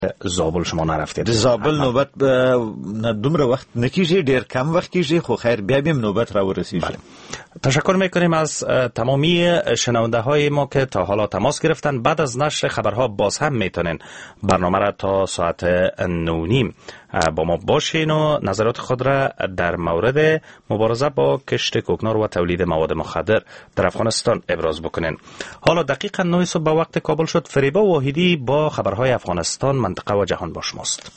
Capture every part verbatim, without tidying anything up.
زابل شما نرفتید؟ زابل نوبت دومره وقت نکیږي، ډیر کم وقت کیږي، خو خیر بیا بیم نوبت را ورسیږي. تشکر میکنیم از تمامی شنونده های ما که تا حالا تماس گرفتن. بعد از نشر خبرها باز هم میتونین برنامه را تا ساعت نو نیم با ما باشین و نظرات خود را در مورد مبارزه با کشت کوکنار و تولید مواد مخدر در افغانستان ابراز بکنین. حالا دقیقاً نه صبح به وقت کابل شد. فریبا واحدی با خبرهای افغانستان، منطقه و جهان با شماست.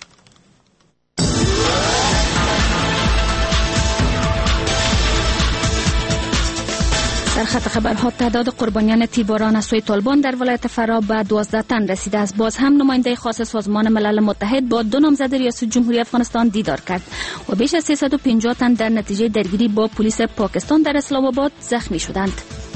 در خط خبرها تعداد قربانیان تیرباران از سوی طالبان در ولایت فرا به دوازده تن رسیده است. باز هم نماینده خاص سازمان ملل متحد با دو نامزد ریاست جمهوری افغانستان دیدار کرد و بیش از سیصد و پنجاه تن در نتیجه درگیری با پلیس پاکستان در اسلام آباد زخمی شدند.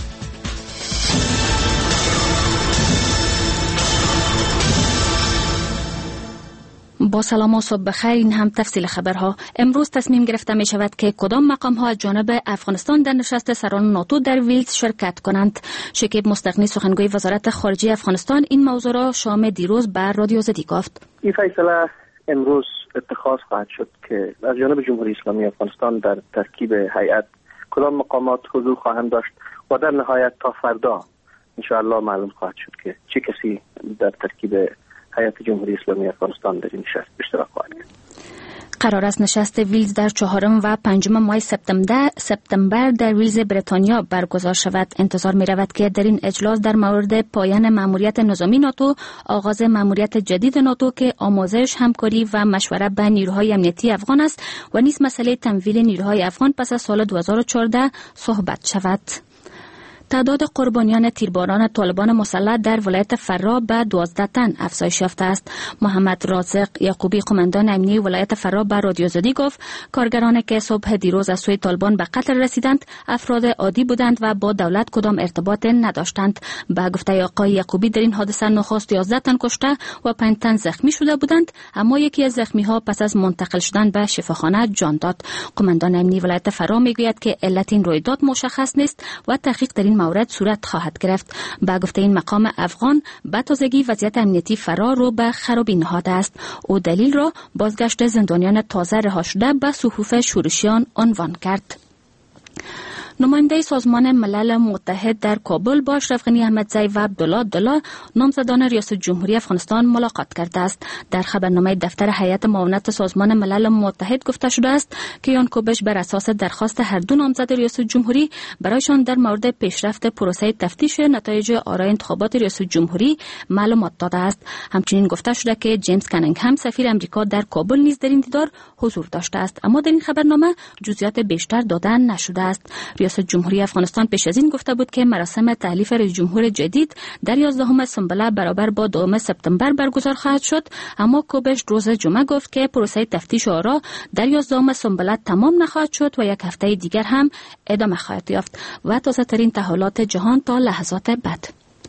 با سلام و صبح بخیر. این هم تفصیل خبرها. امروز تصمیم گرفته می شود که کدام مقام ها از جانب افغانستان در نشست سران ناتو در ویلز شرکت کنند. شکیب مستغنی سخنگوی وزارت خارجه افغانستان این موضوع را شام دیروز بر رادیو زدی گفت. این فیصله امروز اتخاذ خواهد شد که از جانب جمهوری اسلامی افغانستان در ترکیب هیئت کدام مقامات حضور خواهند داشت و در نهایت تا فردا ان شاء الله معلوم خواهد شد که چه کسی در ترکیب هیئت جمهوری اسلامی افغانستان در این نشست اشتراک خواهد کرد. قرار است نشست ویلز در چهارم و پنجم ماه سپتامبر سپتامبر در ویلز بریتانیا برگزار شود. انتظار می رود که در این اجلاس در مورد پایان مأموریت نظامی ناتو، آغاز مأموریت جدید ناتو که آموزش، همکاری و مشوره با نیروهای امنیتی افغان است و نیز مسئله تمویل نیروهای افغان پس از سال دو هزار و چهارده صحبت شود. تعداد قربانیان تیرباران طالبان مسلح در ولایت فرا به دوازده تن افزایش یافته است. محمد رازق یعقوبی قماندان امنیتی ولایت فرا به رادیو زدی گفت کارگرانی که صبح دیروز از سوی طالبان به قتل رسیدند افراد عادی بودند و با دولت کدام ارتباط نداشتند. به گفته آقای یعقوبی در این حادثه نخست یازده تن کشته و پنج تن زخمی شده بودند، اما یکی از زخمی ها پس از منتقل شدن به شفاخانه جان داد. قماندان امنیتی ولایت فرا میگوید که علت این رویداد مشخص نیست و تحقیق در این مورد صورت خواهد گرفت. با گفته این مقام افغان به تازگی وضعیت امنیتی فرا رو به خرابی نهاده است. او دلیل را بازگشت زندانیان تازه رها شده به صفوف شورشیان عنوان کرد. نماینده سازمان ملل متحد در کابل با اشرف غنی احمدزی و عبدالله عبدالله نامزدان ریاست جمهوری افغانستان ملاقات کرده است. در خبرنامه دفتر هیئت معاونت سازمان ملل متحد گفته شده است که یانکوبش بر اساس درخواست هر دو نامزد ریاست جمهوری برایشان در مورد پیشرفت پروسه تفتیش نتایج آرای انتخابات ریاست جمهوری معلومات داده است. همچنین گفته شده که جیمز کانینگهم سفیر امریکا در کابل نیز در این دیدار حضور داشته است، اما در این خبرنامه جزئیات بیشتر داده نشده است. ریاست جمهوری افغانستان پیش از این گفته بود که مراسم تحلیف رئیس جمهور جدید در یازدهم سنبله برابر با دوم سپتامبر برگزار خواهد شد، اما کوبش روز جمعه گفت که پروسه تفتیش آرا در یازدهم سنبله تمام نخواهد شد و یک هفته دیگر هم ادامه خواهد یافت. و تازه ترین تحولات جهان تا لحظات بعد.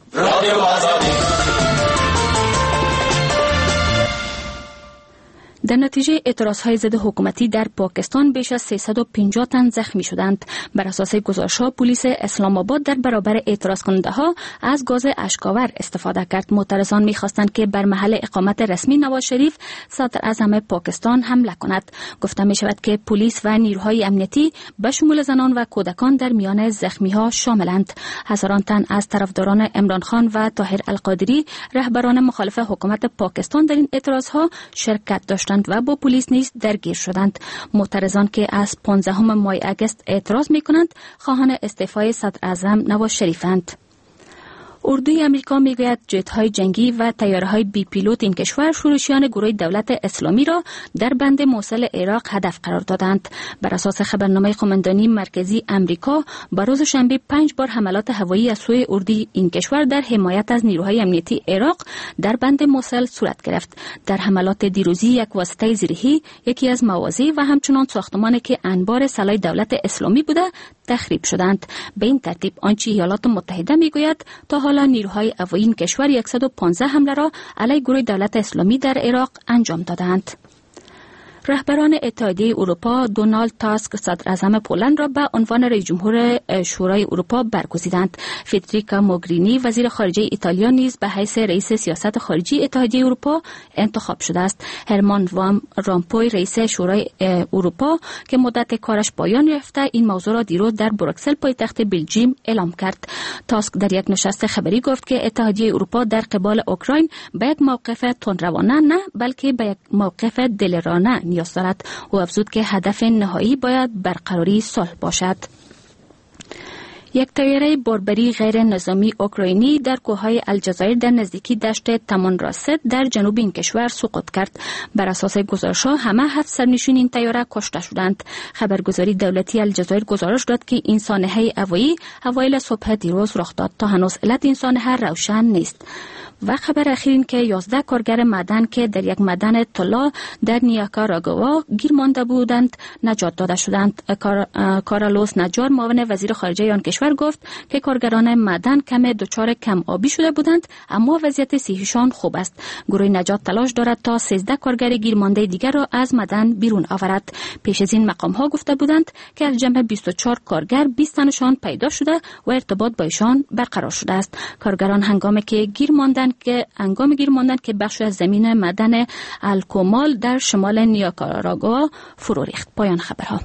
در نتیجه اعتراضهای ضد حکومتی در پاکستان بیش از سیصد و پنجاه تن زخمی شدند. بر اساس گزارش‌ها پلیس اسلام آباد در برابر اعتراض کننده‌ها از گاز اشک‌آور استفاده کرد. معترضان می‌خواستند که بر محل اقامت رسمی نواز شریف صدر اعظم پاکستان حمله کند. گفته می‌شود که پلیس و نیروهای امنیتی به شمول زنان و کودکان در میان زخمی‌ها شاملند. هزاران تن از طرفداران عمران خان و طاهر القادری رهبران مخالف حکومت پاکستان در این اعتراض‌ها شرکت داشتند و با پلیس نیز درگیر شدند. معترضان که از پانزدهم ماه اگست اعتراض می‌کنند خواهان استعفای صدر اعظم نواز شریفند. اردوی امریکا میگوید جت‌های جنگی و طیاره‌های بی پیلوت این کشور شورشیان گروه دولت اسلامی را در بند موصل عراق هدف قرار دادند. بر اساس خبرنامه قماندانی مرکزی امریکا با روز شنبه پنج بار حملات هوایی از سوی اردوی این کشور در حمایت از نیروهای امنیتی عراق در بند موصل صورت گرفت. در حملات دیروزی یک واسطه زیرهی، یکی از مواضع و همچنان ساختمانی که انبار سلاح دولت اسلامی بوده تخریب شدند. به این ترتیب آنچه ایالات متحده میگوید تا حالا نیروهای هوایی این کشور صد و پانزده حمله را علیه گروه دولت اسلامی در عراق انجام دادند. رهبران اتحادیه اروپا دونالد تاسک صدر اعظم پولند را به عنوان رئیس جمهور شورای اروپا برگزیدند. فدریکا موگرینی وزیر خارجه ایتالیا نیز به حیث رئیس سیاست خارجی اتحادیه اروپا انتخاب شده است. هرمان وان رامپوی رئیس شورای اروپا که مدت کارش پایان یافته این موضوع را دیروز در بروکسل پایتخت بلژیم اعلام کرد. تاسک در یک نشست خبری گفت که اتحادیه اروپا در قبال اوکراین به یک موقف تندروانه نه بلکه به یک موقف دلرانه نیاز دارد. او افزود که هدف نهایی باید برقراری صلح باشد. یک طیاره باربری غیر نظامی اوکراینی در کوههای الجزایر در نزدیکی دشت تامانراست در جنوب این کشور سقوط کرد. بر اساس گزارش‌ها همه هفت سرنشین این طیاره کشته شدند. خبرگزاری دولتی الجزایر گزارش داد که این سانحه هوایی اوایل صبح دیروز رخ داد. تا هنوز علت این سانحه روشن نیست. و خبر اخیر این که یازده کارگر معدن که در یک معدن طلا در نیاکاراگوا گیر مانده بودند نجات داده شدند. کار، کارالوس نجار معاون وزیر خارجه آن کشور گفت که کارگران معدن کم دچار کم آبی شده بودند اما وضعیت صحیشان خوب است. گروه نجات تلاش دارد تا سیزده کارگر گیر مانده دیگر را از معدن بیرون آورد. پیش از این مقام ها گفته بودند که از جمع بیست و چهار کارگر بیست تنشان پیدا شده و ارتباط با ایشان برقرار شده است. کارگران هنگامی که گیر ماندند که انگام گیر ماندند که بخش از زمین معدن الکومال در شمال نیاکاراگوا فرو ریخت. پایان خبرها.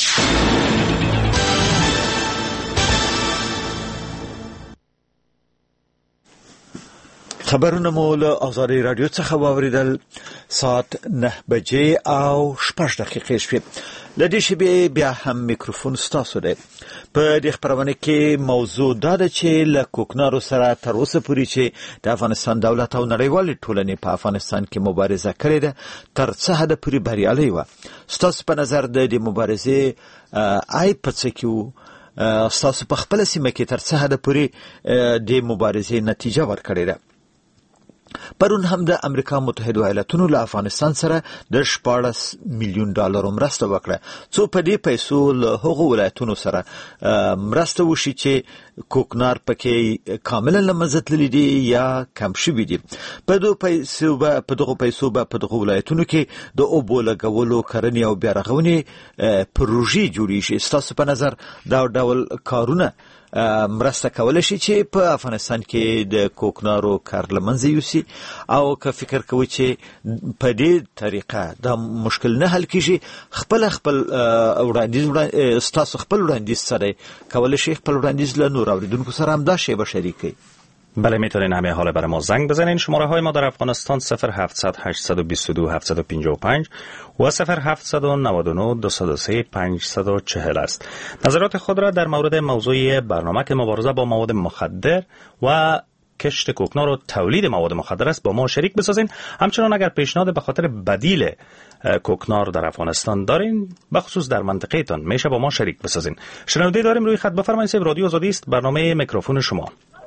خبرونه مو له آزادی رادیو څخه واوریدل. ساعت نه بجې او شپږ دقیقې شوې. له دې شیبې بیا هم میکروفون ستاسو دی. په دې خپرونه کې موضوع دا ده چې له کوکنارو سره تر اوسه پورې چې د افغانستان دولت او نړیوالې ټولنې په افغانستان کې مبارزه کړې ده تر څه حده پورې بریالۍ وه. ستاسو په نظر د دې مبارزې عیب په څه کې و؟ ستاسو په خپله سیمه کې تر څه حده پورې د مبارزې نتیجه ورکړې ده؟ پرون هم د امریکا متحده ایالاتونو له افغانستان سره د شپاړس میلیون ډالر مرسته وکړه څو په دې پیسو له هغو ولایتونو سره مرسته وشي چې کوکنار پکې کاملا له منځه تللي دي یا کم شوي دي. په دغو پیسو به په دغو پیسو به په دغو ولایتونو کې د اوبو لګولو کرنې او بیا رغونې پروژې جوړېږي. ستاسو په نظر دا ډول کارونه مرسته کولای شي چې په افغانستان کې د کوکنارو کار له منځه یوسي او که فکر کوي چې په دې طریقه دا مشکل نه حل کیږي خپل خپل وړاندیز ستاسو خپل وړاندیز سره کولای شي خپل وړاندیز له نور اوریدونکو سره هم دا شی به شریکي؟ بله میتونین همه حالا برای ما زنگ بزنین. شماره های ما در افغانستان صفر هفتصد هشتصد و بیست و دو هفتصد و پنجاه و پنج و صفر هفتصد و نود و نه دویست و سه پانصد و چهل است. نظرات خود را در مورد موضوع برنامه که مبارزه با مواد مخدر و کشت کوکنار و تولید مواد مخدر است با ما شریک بسازین. همچنان اگر پیشنهاد به خاطر بدیل کوکنار در افغانستان دارین بخصوص در منطقه تان میشه با ما شریک بسازین. شنونده داریم روی خط. بفرمایید. صاحب رادیو آزادی است، برنامه میکروفون شما.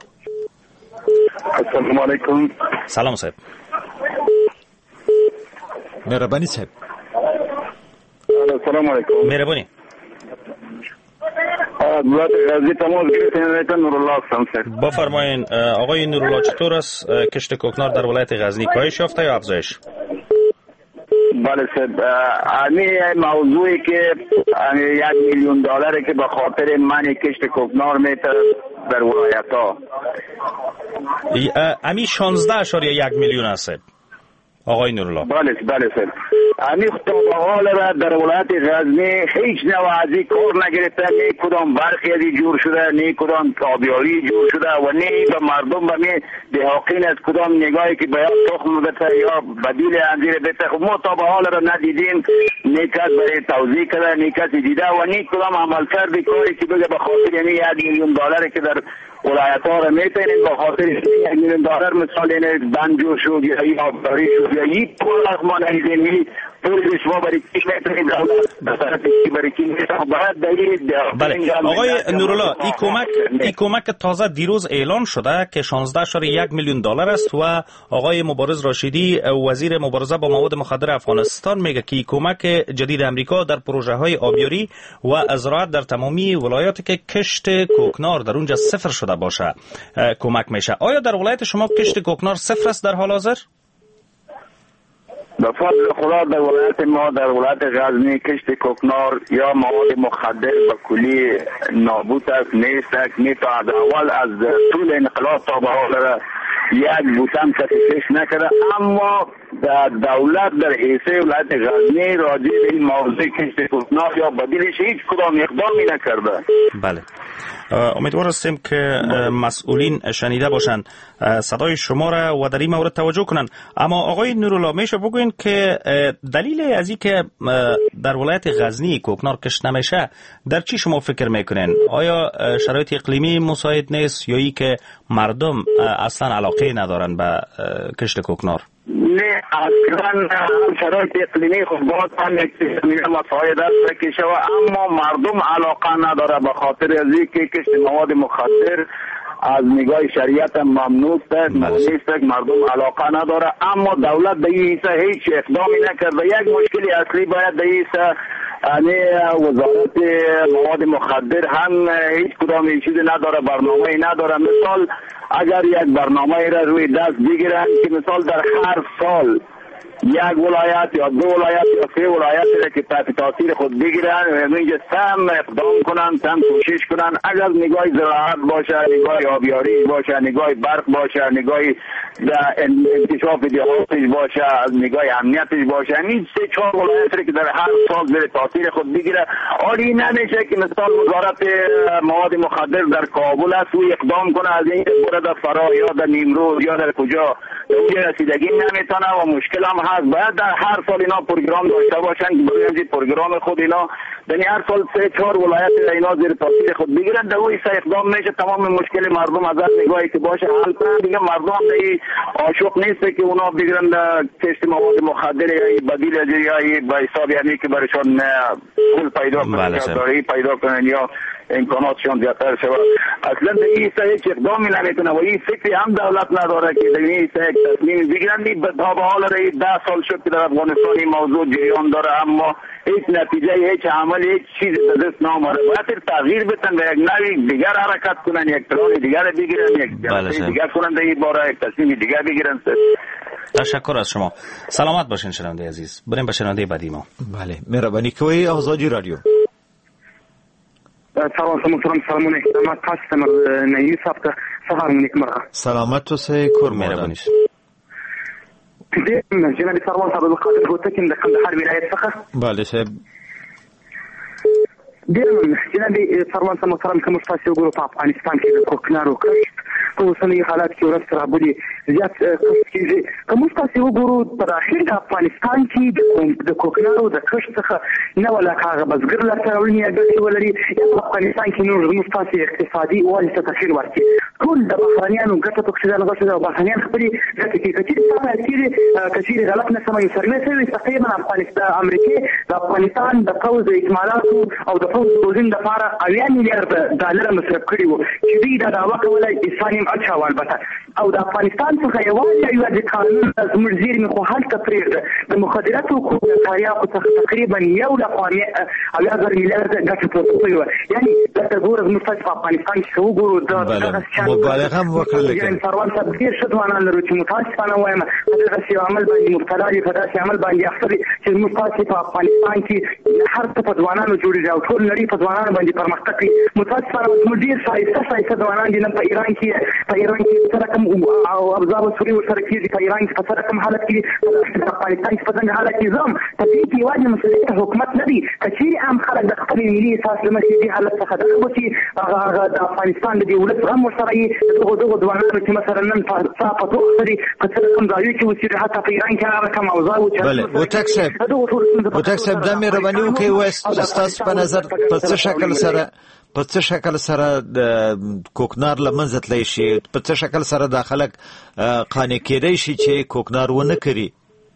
السلام علیکم. سلام صاحب. مهربانی صاحب. السلام علیکم. مهربانی. دولت غزنی تماس گرفتن. نورالله هستم صاحب. بفرمایین آقای نورالله، چطور است کشت کوکنار در ولایت غزنی؟ کاهش یافته یا افزایش؟ بله صاحب، امی موضوعی که یک میلیون دلاری که به خاطر من کشت کوکنار میتر در ولایت ها امی شانزده اشاریه یک میلیون است آقای نورالله. بله بله صاحب، امی تا حال را در ولایت غزنی هیچ نوع از این کار نگرفته. نه کدام برخی از جور شده، نه کدام تابیاری جور شده و نه به مردم به می دهاقین از کدام نگاهی که باید تخم بده یا بدیل انزیر بده. خب ما تا به حال را ندیدیم، نه کس برای توضیح کرده، نه کسی دیده و نه کدام عمل کرده کاری که بگه به خاطر یعنی یک میلیون دلاری که در ولایت ها را میتونید به خاطر یک میلیون دلار مثال اینه بنجور شد یا آبداری شد یا یک کل ما ندیدیم. پولی شما برای کی میتونید دولت برای کی میتونید. بله آقای نورالله، این کمک این کمک تازه دیروز اعلان شده که شانزده اشاریه یک میلیون دلار است و آقای مبارز راشدی وزیر مبارزه با مواد مخدر افغانستان میگه که این کمک جدید امریکا در پروژه های آبیاری و زراعت در تمامی ولایاتی که کشت کوکنار در اونجا صفر شده باشه کمک میشه. آیا در ولایت شما کشت کوکنار صفر است در حال حاضر؟ به فضل خدا در ولایت ما در ولایت غزنی کشت کوکنار یا مواد مخدر به کلی نابود است، نیست است. می تا از اول از طول انقلاب تا به حال یک بوتم کسی کش نکرده، اما در دولت در حیث ولایت غزنی راجع به این موضوع کشت کوکنار یا بدیلش هیچ کدام اقدامی نکرده. بله، امیدوار هستیم که مسئولین شنیده باشند صدای شما را و در این مورد توجه کنند. اما آقای نورالله میشه بگوین که دلیل از این که در ولایت غزنی کوکنار کشت نمیشه در چی شما فکر میکنین؟ آیا شرایط اقلیمی مساعد نیست یا ای که مردم اصلا علاقه ندارن به کشت کوکنار؟ نه اصلا شرایط اقلیمی خود باید هم یک مساعد است که شود، اما مردم علاقه نداره به خاطر از اینکه کشت مواد مخدر از نگاه شریعت ممنوع است، نیست، مردم علاقه نداره، اما دولت در این حصه هیچ اقدامی نکرده. یک مشکلی اصلی باید در این حصه یعنی وزارت مواد مخدر هم هیچ کدام چیزی نداره، برنامه‌ای نداره. مثال اگر یک برنامه را روی دست بگیرن که مثال در هر سال یک ولایت یا دو ولایت یا سه ولایت را که تحت تاثیر خود بگیرن و اینجا سم اقدام کنن، سم کوشش کنن، اگر نگاه زراعت باشه، نگاه آبیاری باشه، نگاه برق باشه، نگاه انکشاف دیهاتش باشه، از نگاه امنیتش باشه، این سه چهار ولایت را که در هر سال زیر تاثیر خود بگیره، آری نمیشه که مثال وزارت مواد مخدر در کابل است و اقدام کنه از این بره در فرا یا در نیمروز یا در کجا اونجا رسیدگی نمیتونه و مشکل هم هست. باید در هر سال اینا پروگرام داشته باشن که برای پروگرام خود اینا یعنی هر سال سه چهار ولایت اینا زیر تاثیر خود بگیرن، در اون اقدام میشه تمام مشکل مردم از نگاهی که باشه حل کنن. دیگه مردم در عاشق نیست که اونا بگیرن کشت مواد مخدر یا بدیل یا به حساب یعنی که برایشان پول پیدا کنن یا دارایی پیدا کنن یا امکاناتشان زیادتر شود. اصلا در این حصه هیچ اقدامی نمیکنه و این فکری هم دولت نداره که در این حصه یک تصمیم بگیرن. تا به حال ده سال شد که در افغانستان این موضوع جریان داره، اما هیچ نتیجه، هیچ عمل، هیچ چیز به دست نامره. باید تغییر بدن و یک نوی دیگر حرکت کنن، یک پلان دیگر بگیرن، یک جلسه دیگر کنن، در این باره یک تصمیم دیگر بگیرن. تشکر از شما. سلامت باشین شنونده عزیز. بریم به شنونده بعدی ما. بله، مهربانی کوی آزادی رادیو. سلام محترم، سلامونه. ما کاستمر نیوز هفته سهار منیک مرا. سلامت تو سه کور مهربانی. جناب سروان صاحب القادر هوتکین د کندهار ولایت څخه. بله صاحب. ډېر جناب سروان صاحب محترم، کوم تاسو وګورئ په افغانستان کې د کوکنارو کښت په اوسني حالات کې ورځ تر بلې زیات کښت کېږي. کوم تاسو وګورئ په اخر د افغانستان کې د کوکنارو د کښت څخه نه ولا کاغه بزګر لا تړونی اګټي ولري. په افغانستان کې نور زموږ تاسو اقتصادي والي ته تاثیر ورکړي. ټول د بهرانيانو ګټه په څیر لغښه د بهرانيان خپلې ګټه کې کچې سمه کېږي کچې غلط نه سمه یو سروې سوي تقریبا افغانستان امریکا د افغانستان د فوز اکمالاتو او د فوز روزن د لپاره اویا میلیارډ ډالر مصرف کړي وو چې دوی دا دعوا کوله اسلامي اچول البته او د افغانستان څخه یوازې یو د قانون زموږ زیرمې خو هلته پرېږده د مخدراتو تریاقو څخه تقریبا یو لقوامي اویا زر میلیارډ ګټه پورته شوې وه. یعنې دلته ګوره زموږ تاسو په افغانستان کې وګورو دغه مبالغه هم وکړه لکه سروان صاحب ډېر ښه ځوانان لرو چې متاسفانه وایم په دغسې یو عمل باندې مبتلا دي، په داسې عمل باندې اخته دي چې زموږ تاسې په افغانستان کې هر څه په ځوانانو جوړېږي او ټول نړۍ په ځوانانو باندې پرمختګ کوي. متاسفانه زموږ ډېر ښایسته ښایسته ځوانان دي نن په ایران کې په ایران کې څه رقم او ابزار سوري ورسره کېږي، په ایران کې په څه رقم حالت کې په افغانستان کې په څنګه حالت کې زم په دې کې یوازې مسؤلیت حکومت نه دی که چیرې عام خلک د خپل ملي احساس له مخې دې حالت څخه دغه وکړي هغه د افغانستان د دې ولس غم ورسره یي دغو دغو ځوانانو چې مثلا نن څه په توګه دي په څه رقم ځایو کې اوسېږي حتی په ایران کې هغه رقم اوضاع و چې هوتک صاحب هوتک صاحب دا مهرباني وکړئ وایي ستاسو په نظر په څه شکل سره په څه شکل سره د کوکنار له منځه تللی شي، په څه شکل سره دا خلک قانع کېدی شي چې کوکنار ونه کړي؟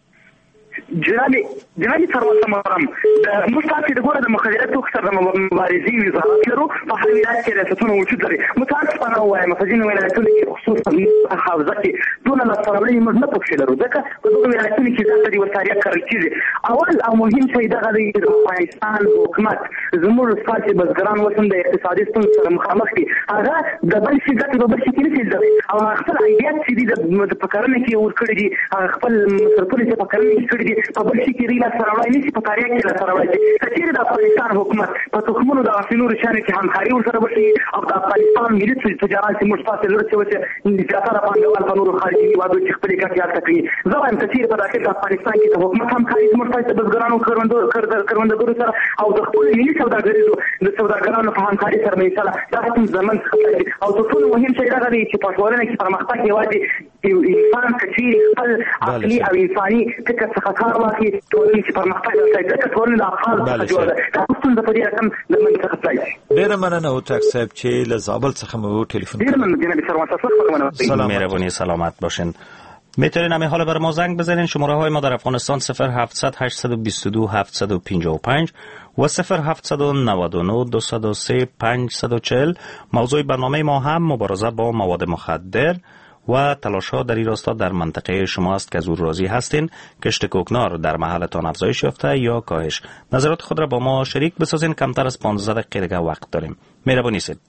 جناب جناب سروان محترم موږ تاسو د ګوره د مخدراتو سره د مبارزې وزارت لرو په هر ولایت کې ریاستونه وجود لري. متاسفانه وایم په ځینو ولایتونو کې خصوصا په حوزه کې دونه لاسته راوړنې موږ نه پکې لرو ځکه په دغو ولایتونو کې زیاته دې وسایل کرل کېږي. اول او مهم شی دغه دی چې د افغانستان حکومت زموږ ستاسې بزګران اوس هم د اقتصادي ستونزو سره مخامخ دي، هغه د بل شي ګټې په بل شي کې نه شي زده او خپل عایدات چې دي په کرنه کې ورکړي دي، هغه خپل مصرفونه چې په کرنه کې کړي دي کې په بل شي کې ریلا سره وړای نشي په تاریخ کې لا سره وړای کچېره د افغانستان حکومت په تخمونو د افینو رشانه کې همکاري ورسره وشي او د افغانستان ملي تجارت چې مشفاته لري چې د زیاتره پانګوال په نورو خارجي هیوادو کې خپل کار کوي زه وایم کچېره په داخل د افغانستان کې د حکومت همکاري مشفاته د بزګرانو کروندو کروندګرو سره او د خپل ملي سوداګریزو د سوداګرانو په همکاري سره نه انشاء الله دا کوم زمون او د ټول مهم شی دا دی چې په ټولنه کې پرمختګ یوازې انسان کچېره خپل عقلي او انساني فکر څخه کار واخلي ټولنه چې پرمختګ وکړي دا ټولنه د افغان څخه جوړه ده تاسو ته په دې رقم د منځ څخه ډیر مننه او تاک صاحب چې له زابل څخه مو ټلیفون ډیر مننه جناب سروان صاحب سلام مهربانی سلامت باشین. میتونین همه حالا بر ما زنگ بزنین. شماره های ما در افغانستان صفر هفتصد هشتصد و بیست و دو هفتصد و پنجاه و پنج و صفر هفتصد و نود و نه دویست و سه پانصد و چهل. موضوع برنامه ما هم مبارزه با مواد مخدر و تلاش‌ها در این راستا در منطقه شما است که از او راضی هستین. کشت کوکنار در محلتان افزایش یافته یا کاهش؟ نظرات خود را با ما شریک بسازین. کمتر از پانزده دقیقه دیگه وقت داریم. مهربانی سید.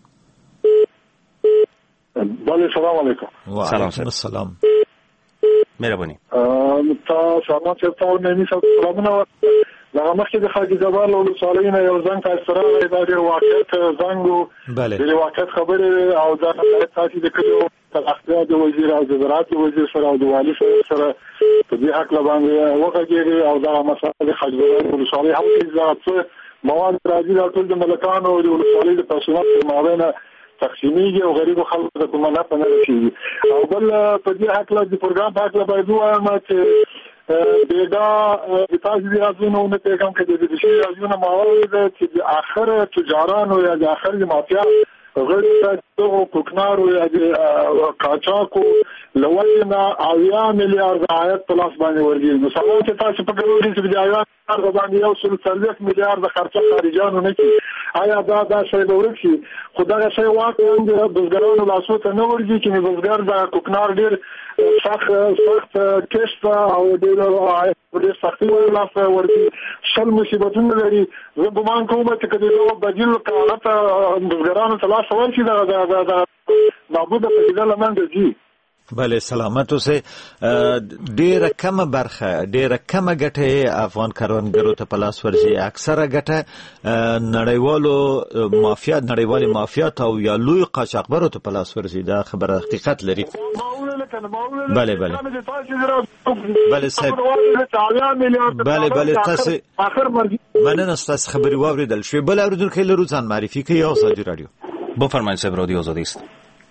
بله سلام علیکم. و علیکم السلام. مهربانی. تا سلام چطور نمی سلامونه لغه مخکې د خاجي جبال او صالحین یو زنګ تاسو راغی دا ډیر واقعیت زنګو د واقعیت خبره او دا تاسو د کلو تخصص د وزیر او د زراعت وزیر سره او د والي سره په دې حق باندې وکړي او دا مسله د خاجي جبال او صالح هم چې زراعت مواد راځي د ټول د ملکانو او د صالح د پرسونل په مابین تقسیمیږي او غریب خلک د کومه نه پنه رسیږي او بل په دې حق له پروګرام په حق له باید وایم چې بیدا د تاسو د ازونو نه پیغام کې د دې شی ازونه موارد چې د اخر تجارانو یا د اخر مافیا غیر تو کوکنارو یا د کاچاکو لوجنا اویا میلیارډ عاید په لاس باندې ورګي نو سمون چې تاسو په ګورئ چې د عاید باندې یو سل څلوېښت میلیارډ خرچه خارجانو نه کی آیا دا دا شی به ورشي خدای شي واقعا د بزګرانو لاسو ته نه ورګي چې بزګر د کوکنار ډیر سخت سخت کیسه او ډیر سختي ولاسه ورګي شل مصیبتونه لري زه ګمان کوم چې کله یو بدیل کارته بزګرانو ته لاس ورشي دا دا دا نابوده په دې لمنځه دي. بله سلامت اوسه. ډیره کمه برخه ډیره کمه ګټه افغان کروندګرو ته پلاس ورځي اکثره ګټه نړیوالو مافیا نړیوالي مافیا او یا لوی قاچاقبرو ته پلاس ورځي دا خبره حقیقت لري. بله بله بله صاحب بله بله تاسو مننه تاسو خبري واوریدل شوی. بل اوریدونکو لرو ځان معرفي کوي او آزادي رادیو بفرمایید صاحب رادیو آزادی است.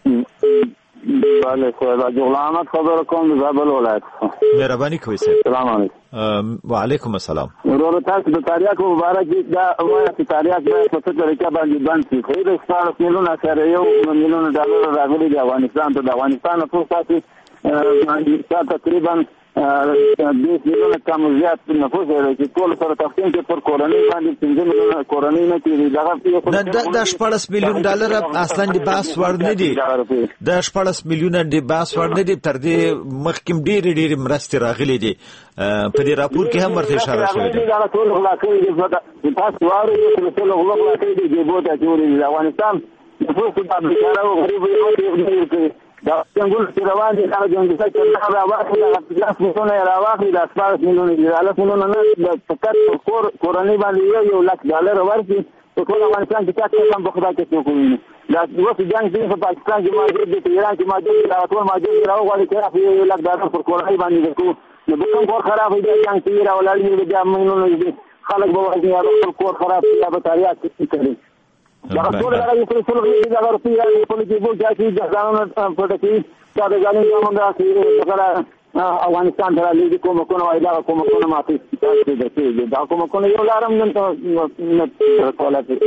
بله خدا جغل احمد خبر کوم د زابل ولایت. مهرباني کوئ صاحب. سلام علیکم. و علیکم السلام. ورور تاسو د تاریخ مبارک دا وایي چې تاریخ به په څه طریقه باندې باندې شي. خو د ستاسو میلیونه سره یو میلیون ډالر راغلي د افغانستان ته د افغانستان په تاسو باندې تقریبا بیس میلیونه کم زیات نفوس لري چې ټول سره تقسیم کې پر کورنۍ باندې پنځه میلیونه کورنۍ نه کیږي دا د شپږ میلیون ډالر اصلا د باس ور نه دي د شپږ میلیونه د باس ور نه دي تر دې مخکې ډېر ډېر مرستې راغلي دي په دې راپور کې هم ورته اشاره شوې ده. دا ټول غلاکې دي تاسو وارو چې ټول غلاکې دي د بوته چې د افغانستان نفوس د بیکاره او غریب یو دا څنګه چې روان دي هغه څنګه چې دا راوخلي د لاس مونږ نه راوخلي د اسپارس میلیونه د لاس مونږ نه د فقط کور کورنۍ باندې یو لک ډالر ورکړي په ټول افغانستان کې تاسو هم په خدای کې وکړئ. دا اوس جنگ دی په پاکستان کې موجود دی، په ایران کې موجود دی، ټول موجود دی. راوغواړي چې یو لک ډالر پر کورنۍ باندې وکړو نو به کوم کور خراب دی جنگ کې راولای دی بیا موږ نو خلک به ورته یا خپل کور خراب یا به تاریخ کوي. دا ټول هغه څه څه لري دا ورته یې په دې بو چې د ځانونو په دې دا د ځانونو موږ چې افغانستان ته لږ کوم کوم وای دا کوم کوم ماته چې دا کوم کوم یو لارم نن ته نه کولاته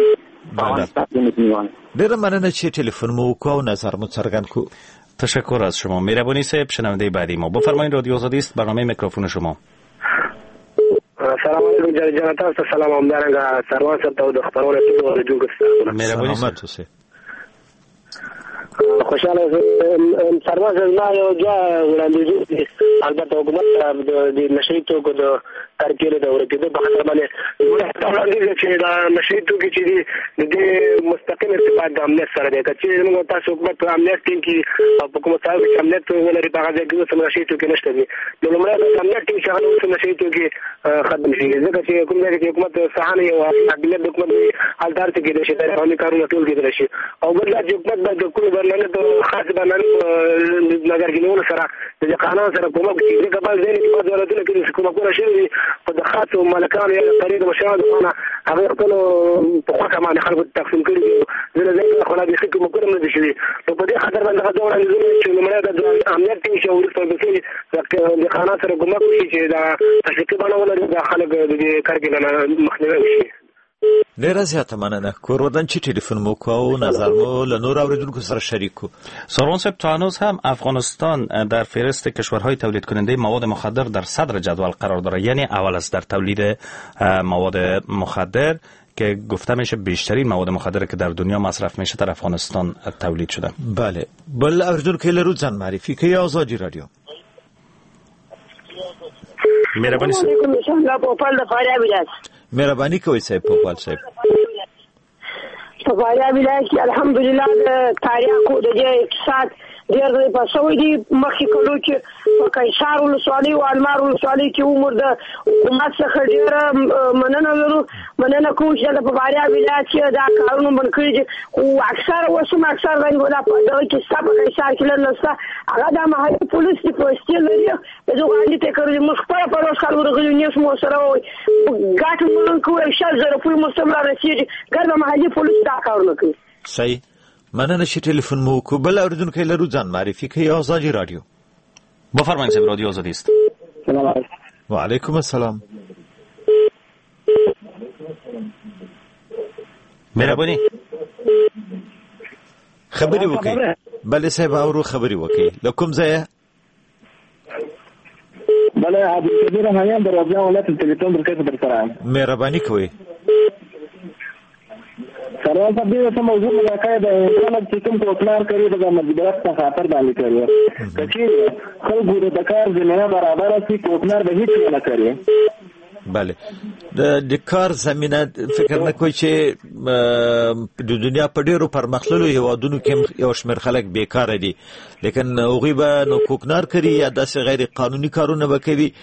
ډېر مننه چې ټلیفون مو وکاو نظر مو څرګند کو. تشکر از شما. مهربانی صاحب شنونده بعدی ما بفرمایید. رادیو آزادی است، برنامه میکروفون شما. سلام علیکم جناب تاسو سلام همدارنګه سروان صاحب ته د خبرونه ټول جوړ کړم. مهرباني صاحب. خوشاله سروان صاحب ما یو ځا وړاندې البته حکومت د نشي توکو د ترکیه د ورکېدو په خاطر باندې وړاندې چې دا نشي توکي چې د مستقیم ارتباط د امنیت سره دی. چې موږ تاسو حکومت امنیت ټیم کې حکومت صاحب امنیت ولري په هغه ځای کې سم نشي توکي نشته دي. نو لمړی د امنیت ټیم څنګه ټول نشي توکي ختم شي ځکه چې کوم ځای کې حکومت سهانه یو حکومت د حکومت حالدار ته کې د شي قانوني کارونه ټول کې شي او بل د حکومت د کوم برنامه د خاص برنامه نظر کې نور سره د قانون سره کومه چې د قبل ځای کې په ضرورتونو کې کومه کومه شي په د خاصو مالکانو یا طریق مشاهده هغه ټول په خاطر باندې خلکو تقسیم کړي زه زه خو لا به کوم کوم نه شي نو په دې خاطر باندې دا ډول چې نمره د امنیت ټیم شو ورته په کې د قانون سره کومه کوي چې دا تشکیل باندې ولر د خلک د کارګر نه مخنیوي شي. ډیره زیاته مننه. کورودن چې ټلیفون مو کو او نظر مو له نور اوریدونکو سره شریک کو. سروان صاحب تا هنوز هم افغانستان در فهرست کشورهای تولید کننده مواد مخدر در صدر جدول قرار داره، یعنی اول است در تولید مواد مخدر که گفته میشه بیشترین مواد مخدر که در دنیا مصرف میشه در افغانستان تولید شده. بله. بل اوریدونکو له روزن معرفی که آزادی رادیو. مهربانی صاحب. مهربانی کوي صاحب پوپال صاحب. په فاریاب ولایت کې الحمدلله د تاریخ او د اقتصاد ډېر دی په سوي دي مخکې کلو چې په قیصار ولسوالۍ او المار ولسوالۍ کې عمر د حکومت څخه ډېره مننه لرو مننه کوم چې په فاریاب ولایت کې دا کارونه بند کړي دي او اکثر وسم اکثر رنګ ولا په دغه کې ستا په قیصار کې لرلسته هغه د محلي پولیس د پوسټ لري د وړاندې ته کړی موږ خپل په روز خلکو رغلي نیس مو سره وي ګاټ مونږ کوی شل زره په مستمر رسیدي ګرځم محلي پولیس دا کارونه کوي. صحیح. مننه چې ټلیفون مو کو. بل اوریدونکو له روزان معرفی کوي آزادی رادیو. بفرمایید صاحب رادیو آزادی است. سلام علیکم. و علیکم السلام. مهربانی خبري وکي. بل صاحب اورو خبري وکي. لکم ځای بله عبدالکبیر همیان در وضعیت ولایت تلویزیون برکت در سران. مهربانی کوي. سروان صاحب دې څه موضوع مذاکره د انسان چې کوم کوټلار کوي د مجبورات په خاطر باندې کوي کچې خلکو د کار زمينه برابر شي کوټلار به هیڅ نه کوي. بله د کار زمينه فکر نه کوي چې د دنیا په ډیرو پرمختللو هیوادونو کې یو شمېر خلک بیکاره دي لیکن هغوی به نو کوکنار کوي یا داسې غیر قانوني کارونه به کوي.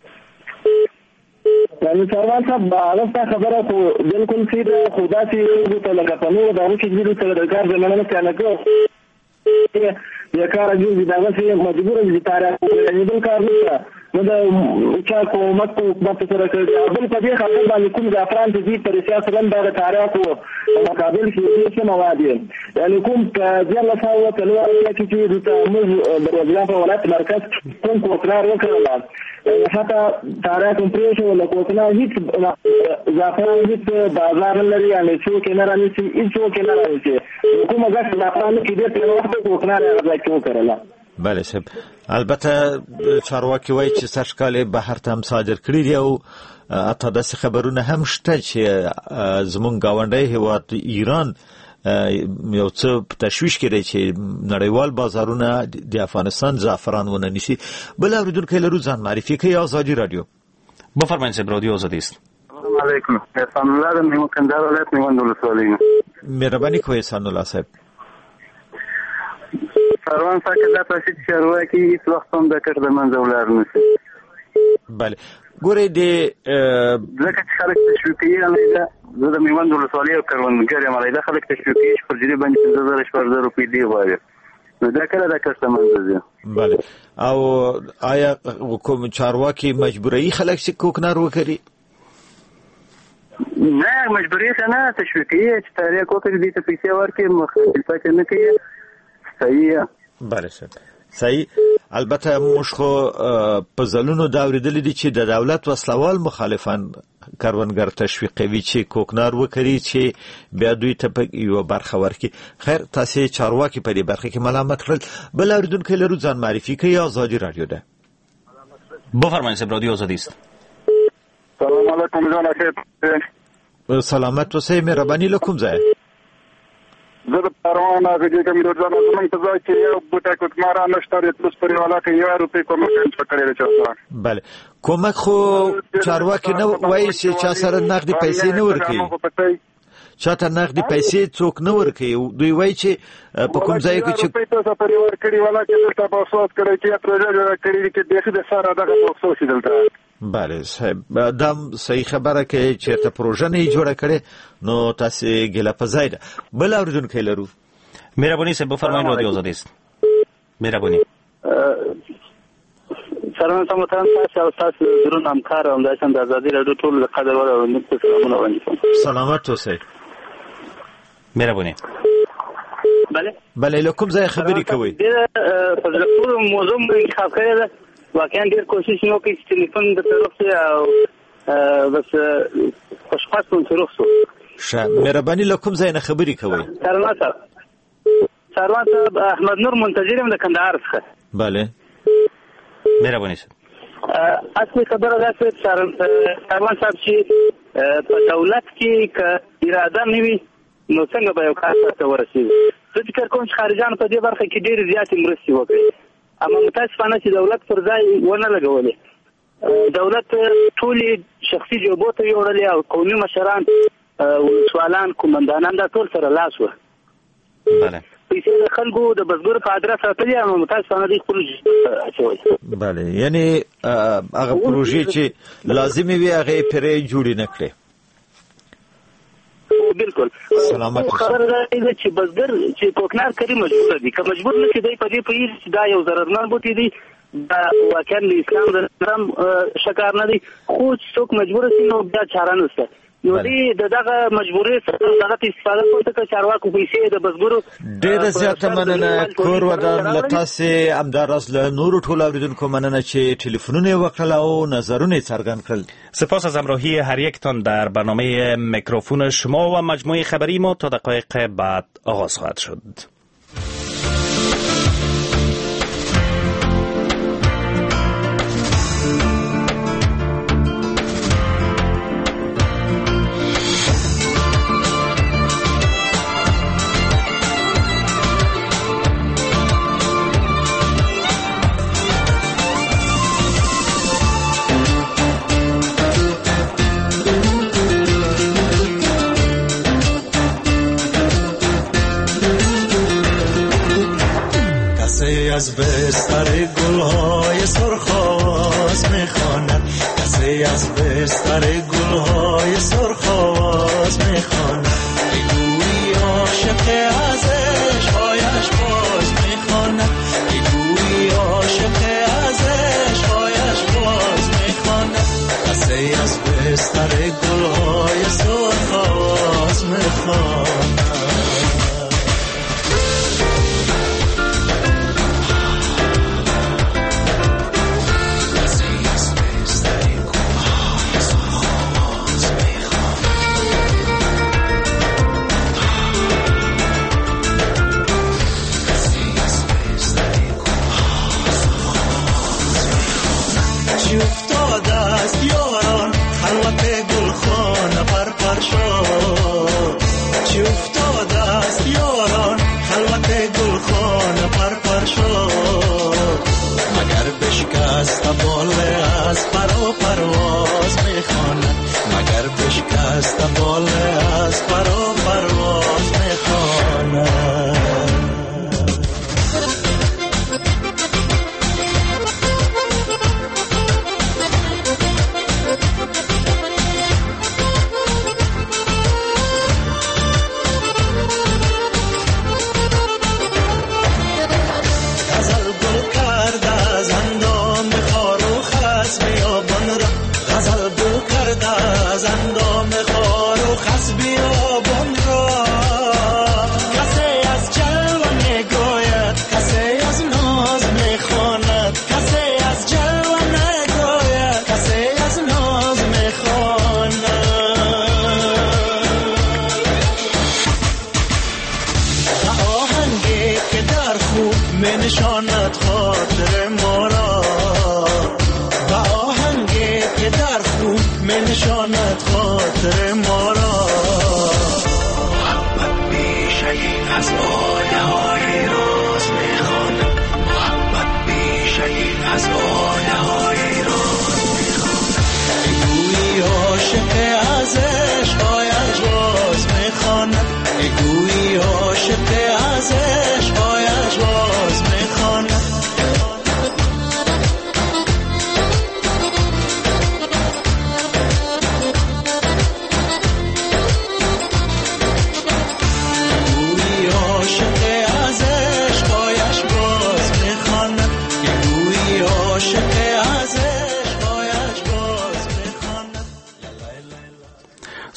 یعنی سروان صاحب هغه خبره خو بالکل سیده خدا چې ته لکه په نور دغه کې دې ته د کار زمينه نه نه کوي یا کار دې دا چې مجبور دي تاره یعنی بل کار نه نو دا چې حکومت کو حکومت سره کوي بل په دې خاطر باندې کوم ځافران چې پر سیاست باندې د تاریخ او مقابل کې څه مواد یعنی کوم چې الله تعالی تعالی چې د موږ د وزارت ولایت مرکز کوم کوټلار وکړل حتی تاریخ پریشو ولا کوټنا هیڅ ځافران هیڅ بازار لري یعنی څو کې نه رانیسي هیڅ کې نه رانیسي کومه ځکه ځافران کې دې په وخت کې کوټنا راځي چې وکړل. بله صاحب البته چارواکي وایي چې سرشکال بهر ته هم صادر کړي دي او حتی داسې خبرونه هم شته چې زمونږ ګاونډی هیواد ایران یو څه تشویش کړي چې نړیوال بازارونه د افغانستان زعفران ونه نیسي. بل اوریدونکو له روزان معرفي کوي آزادی رادیو. بفرمایید صاحب رادیو آزادی است. سلام علیکم. احسان الله د نیمه کندهار ولایت نیوند ولسوالۍ. مهرباني کوئ احسان الله صاحب. سروان صاحب دا پاسې چارواکي هیڅ وخت هم د کړ د منځه ولاړ نشي. بله ګورئ د ځکه چې خلک تشویقي علیده زه د میوند ولسوالۍ او کروندګر یم علیده خلک تشویقي چې پر جدي باندې پنځه زره شپږ زره روپۍ دی غواړي نو دا کله دا کسته منځه ځي. بله او آیا کوم چارواکي مجبوري خلک چې کوکنار وکړي؟ نه مجبوري نه تشویقي چې تاریخ وکړي دې ته پیسې ورکړي مخالفت نه کوي. صحیح. بله صاحب صحیح. البته موږ خو په ځلونو دا اورېدلي دي چې د دولت وسلوال مخالفان کروندګر تشویقوي چې کوکنار وکړي چې بیا دوی ته یوه برخه ورکړي. خیر تاسې چارواکي په دې برخه کې ملامت کړل. بل اورېدونکی لرو ځان معرفي کوي آزادي رادیو ده. بفرمایید صاحب رادیو آزادی است. سلام علیکم جان صاحب. سلامت اوسئ. مهرباني له کوم ځای؟ زه د پروان هغه کوم د ځان زمون په ځای کې یو بوټه کوټمارا نشته د پلس پرې والا کې یو روپۍ کوم څه کړی راځه. بله کومک خو چارواکي نه وایي چې چا سره نقدي پیسې نه ورکوي. چاته نقدي پیسې څوک نه ورکوي. دوی وایي چې په کوم ځای کې چې پیسې په ور کړی والا کې د تاسو کړی چې پروژه جوړ کړی کې د دې سره دغه افسوس دلته بله صاحب دم صحیح خبره کې چیرته پروژه نه جوړه کړي نو تاسو ګله پزای ده بل اوردونکو لرو. مهرباني صاحب بفرمایید رادیو آزادی است. مهرباني. سلام تاسو ته تاسو تاسو درون همکار هم داشتم د آزادی رادیو ټول قدر ولا ونیت سلامونه وانیسم. سلامت اوسئ. مهرباني. بله بله لکم ځای خبرې کوي. د فضلپور موضوع انتخاب کړی ده. واقعا ډېر کوشش نو کوي چې ټلیفون د طرف څخه بس خوشخاص کوم طرف څخه. ښه مهرباني لکم ځای نه خبرې کوي. سلام صاحب. سلام صاحب احمد نور منتظرم د کندهار څخه. بله. مهرباني صاحب. اصلي خبره ده چې سلام صاحب چې په دولت کې ک اراده نه وي نو څنګه به یو کار ته ورسېږي. زه فکر کوم چې خارجان په دې برخه کې ډېر زیاتې مرستې وکړي. اما متاسفانه چې دولت پر ځای ونه لګولې. دولت ټولې شخصي جوبو ته یوړلې او قومي مشران ولسوالان کومندانان دا ټول سره لاس و. بله. پیسې د خلکو د بزګر په ادرس راځي اما متاسفانه دې خپل اچوي. بله یعنی هغه پروژې چې لازمي وي هغه پرې جوړې نه کړې. بالکل سلامت خبر ده چې بزګر چې کوکنار کړي مجبور دي که مجبور نه شي دی په دې پیل چې دا یو ضررمن بوتي دي دا واقعا د اسلام د نظام شکار نه دي خو څوک مجبور شي نو بیا چاره نشته نو دې دغه مجبورې سره دغه استفاده کوته که چارواکو پیسې د بزګرو ډېر زیاته مننه کور ودان لتاسې امدارز له نورو ټولو اوریدونکو مننه چې ټلیفونونه وکړل او نظرونه څرګند کړل. سپاس از همراهی هر یکتان در برنامه میکروفون شما و مجموعه خبری ما. تا دقایق بعد آغاز خواهد شد. از بستر گلهای سرخ آواز میخواند کسی از بستر گلهای سرخ آواز میخواند بگویی عاشق از عشقهایش باز میخواند بگویی عاشق از عشقهایش باز میخواند کسی از بستر گلهای سرخ آواز میخواند.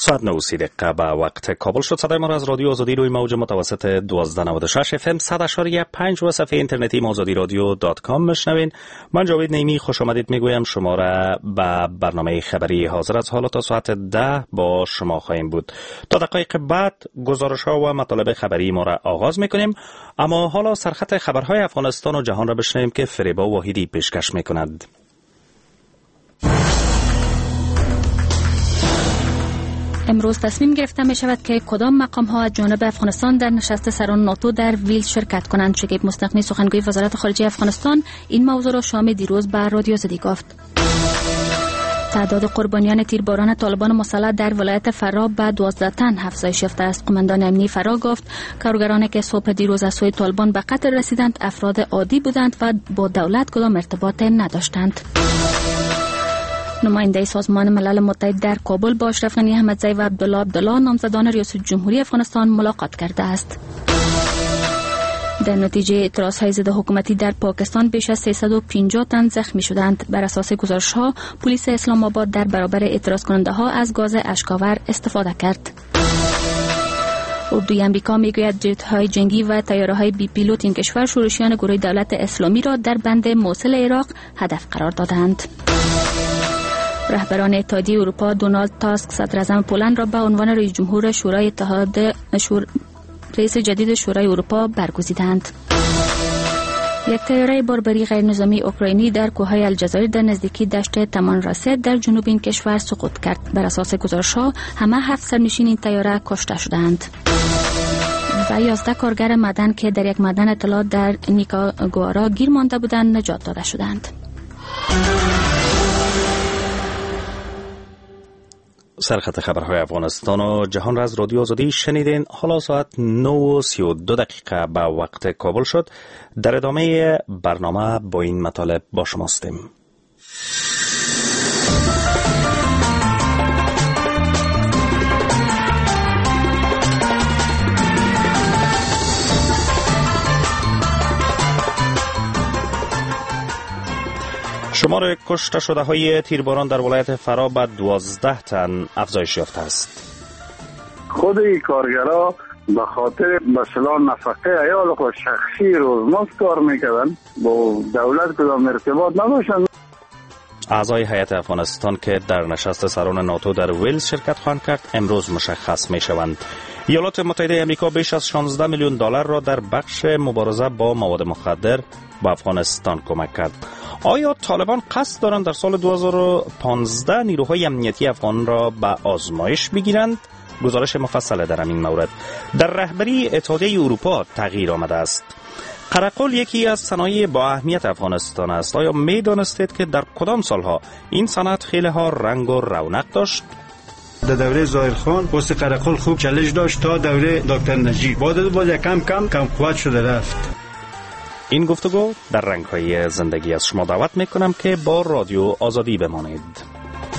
ساعت نه و سی دقیقه به وقت کابل شد. صدای ما را از رادیو آزادی روی موج متوسط دوازده نود و شش اف ام صد اشاری پنج و صفحه اینترنتی آزادی رادیو دات کام میشنوین. من جاوید نیمی خوش آمدید میگویم. شما را به برنامه خبری حاضر از حالا تا ساعت ده با شما خواهیم بود. تا دقایق بعد گزارش ها و مطالب خبری ما را آغاز میکنیم، اما حالا سرخط خبرهای افغانستان و جهان را بشنویم که فریبا واحدی پیشکش میکند. امروز تصمیم گرفته می شود که کدام مقام ها از جانب افغانستان در نشست سران ناتو در ویلز شرکت کنند. شکیب مستقنی سخنگوی وزارت خارجه افغانستان این موضوع را شام دیروز به رادیو آزادی گفت. تعداد قربانیان تیرباران طالبان مسلح در ولایت فرا به دوازده تن افزایش یافته است. قماندان امنی فرا گفت کارگرانی که صبح دیروز از سوی طالبان به قتل رسیدند افراد عادی بودند و با دولت کدام ارتباط نداشتند. نماینده سازمان ملل متحد در کابل با اشرف غنی احمدزی و عبدالله عبدالله نامزدان ریاست جمهوری افغانستان ملاقات کرده است. در نتیجه اعتراضهای ضد حکومتی در پاکستان بیش از سیصد و پنجاه تن زخمی شدند. بر اساس گزارش‌ها پلیس اسلام آباد در برابر اعتراض کننده ها از گاز اشک‌آور استفاده کرد. اردوی امریکا میگوید جت‌های جنگی و طیاره‌های بی پیلوت این کشور شورشیان گروه دولت اسلامی را در بند موصل عراق هدف قرار دادند. رهبران اتحادیه اروپا دونالد تاسک صدر اعظم پولند را به عنوان رئیس جمهور شورای اتحاد شور... رئیس جدید شورای اروپا برگزیدند. یک طیاره باربری غیر نظامی اوکراینی در کوههای الجزایر در نزدیکی دشت تمانراسه در جنوب این کشور سقوط کرد. بر اساس گزارش‌ها همه هفت سرنشین این طیاره کشته شدند و یازده کارگر معدن که در یک معدن اطلاعات در نیکاراگوآ گیر مانده بودند نجات داده شدند. سرخط خبرهای افغانستان و جهان را از رادیو آزادی شنیدین. حالا ساعت نه و سی و دو دقیقه به وقت کابل شد. در ادامه برنامه با این مطالب با شما هستیم. شمار کشته شده های تیرباران در ولایت فرا به دوازده تن افزایش یافته است. خود این کارگرها به خاطر مثلا نفقه عیال خود شخصی روزمزد کار میکردن، با دولت کدام ارتباط نداشتن. اعضای هیئت افغانستان که در نشست سران ناتو در ویلز شرکت خواهند کرد امروز مشخص می شوند. ایالات متحده آمریکا بیش از شانزده میلیون دلار را در بخش مبارزه با مواد مخدر به افغانستان کمک کرد. آیا طالبان قصد دارند در سال دو هزار و پانزده نیروهای امنیتی افغان را به آزمایش بگیرند؟ گزارش مفصل در این مورد. در رهبری اتحادیه اروپا تغییر آمده است. قرقل یکی از صنایع با اهمیت افغانستان است. آیا می دانستید که در کدام سالها این صنعت خیلی ها رنگ و رونق داشت؟ در دوره ظاهرخان واسه قرقل خوب چالش داشت تا دوره دکتر نجیب. بعد باز کم کم کم قوت شده رفت. این گفتگو در رنگ‌های زندگی از شما دعوت میکنم که با رادیو آزادی بمانید.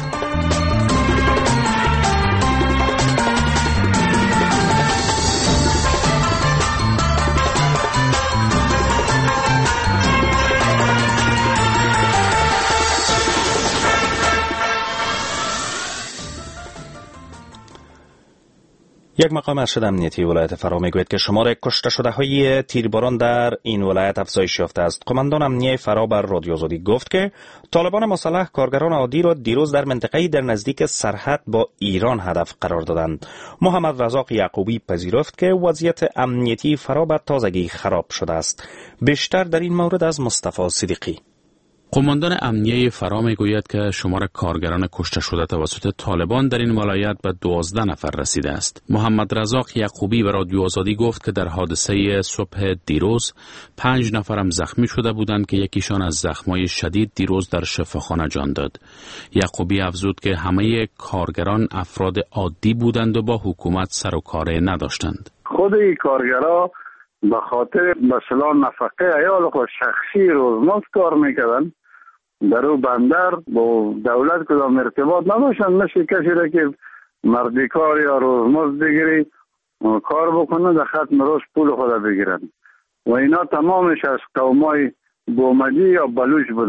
یک مقام ارشد امنیتی ولایت فرا میگوید که شمار کشته شده های تیرباران در این ولایت افزایش یافته است. قماندان امنیتی فرا بر رادیو آزادی گفت که طالبان مسلح کارگران عادی را دیروز در منطقه‌ای در نزدیک سرحد با ایران هدف قرار دادند. محمد رزاق یعقوبی پذیرفت که وضعیت امنیتی فرا به تازگی خراب شده است. بیشتر در این مورد از مصطفی صدیقی. قماندان امنیه فرا میگوید که شمار کارگران کشته شده توسط طالبان در این ولایت به دوازده نفر رسیده است. محمد رزاق یعقوبی به رادیو آزادی گفت که در حادثه صبح دیروز پنج نفرم زخمی شده بودند که یکیشان از زخمای شدید دیروز در شفاخانه جان داد. یعقوبی افزود که همه کارگران افراد عادی بودند و با حکومت سر و کار نداشتند. خود این کارگرها به خاطر مثلا نفقه عیال خود شخصی روزمزد کار میکردن، در او بندر با دولت کدام ارتباط نداشتن. مثل کسی را که مردی کار یا روزمزد بگیری کار بکنه در ختم روز پول خود بگیرن و اینا تمامش از قومای بومدی یا بلوچ بودن.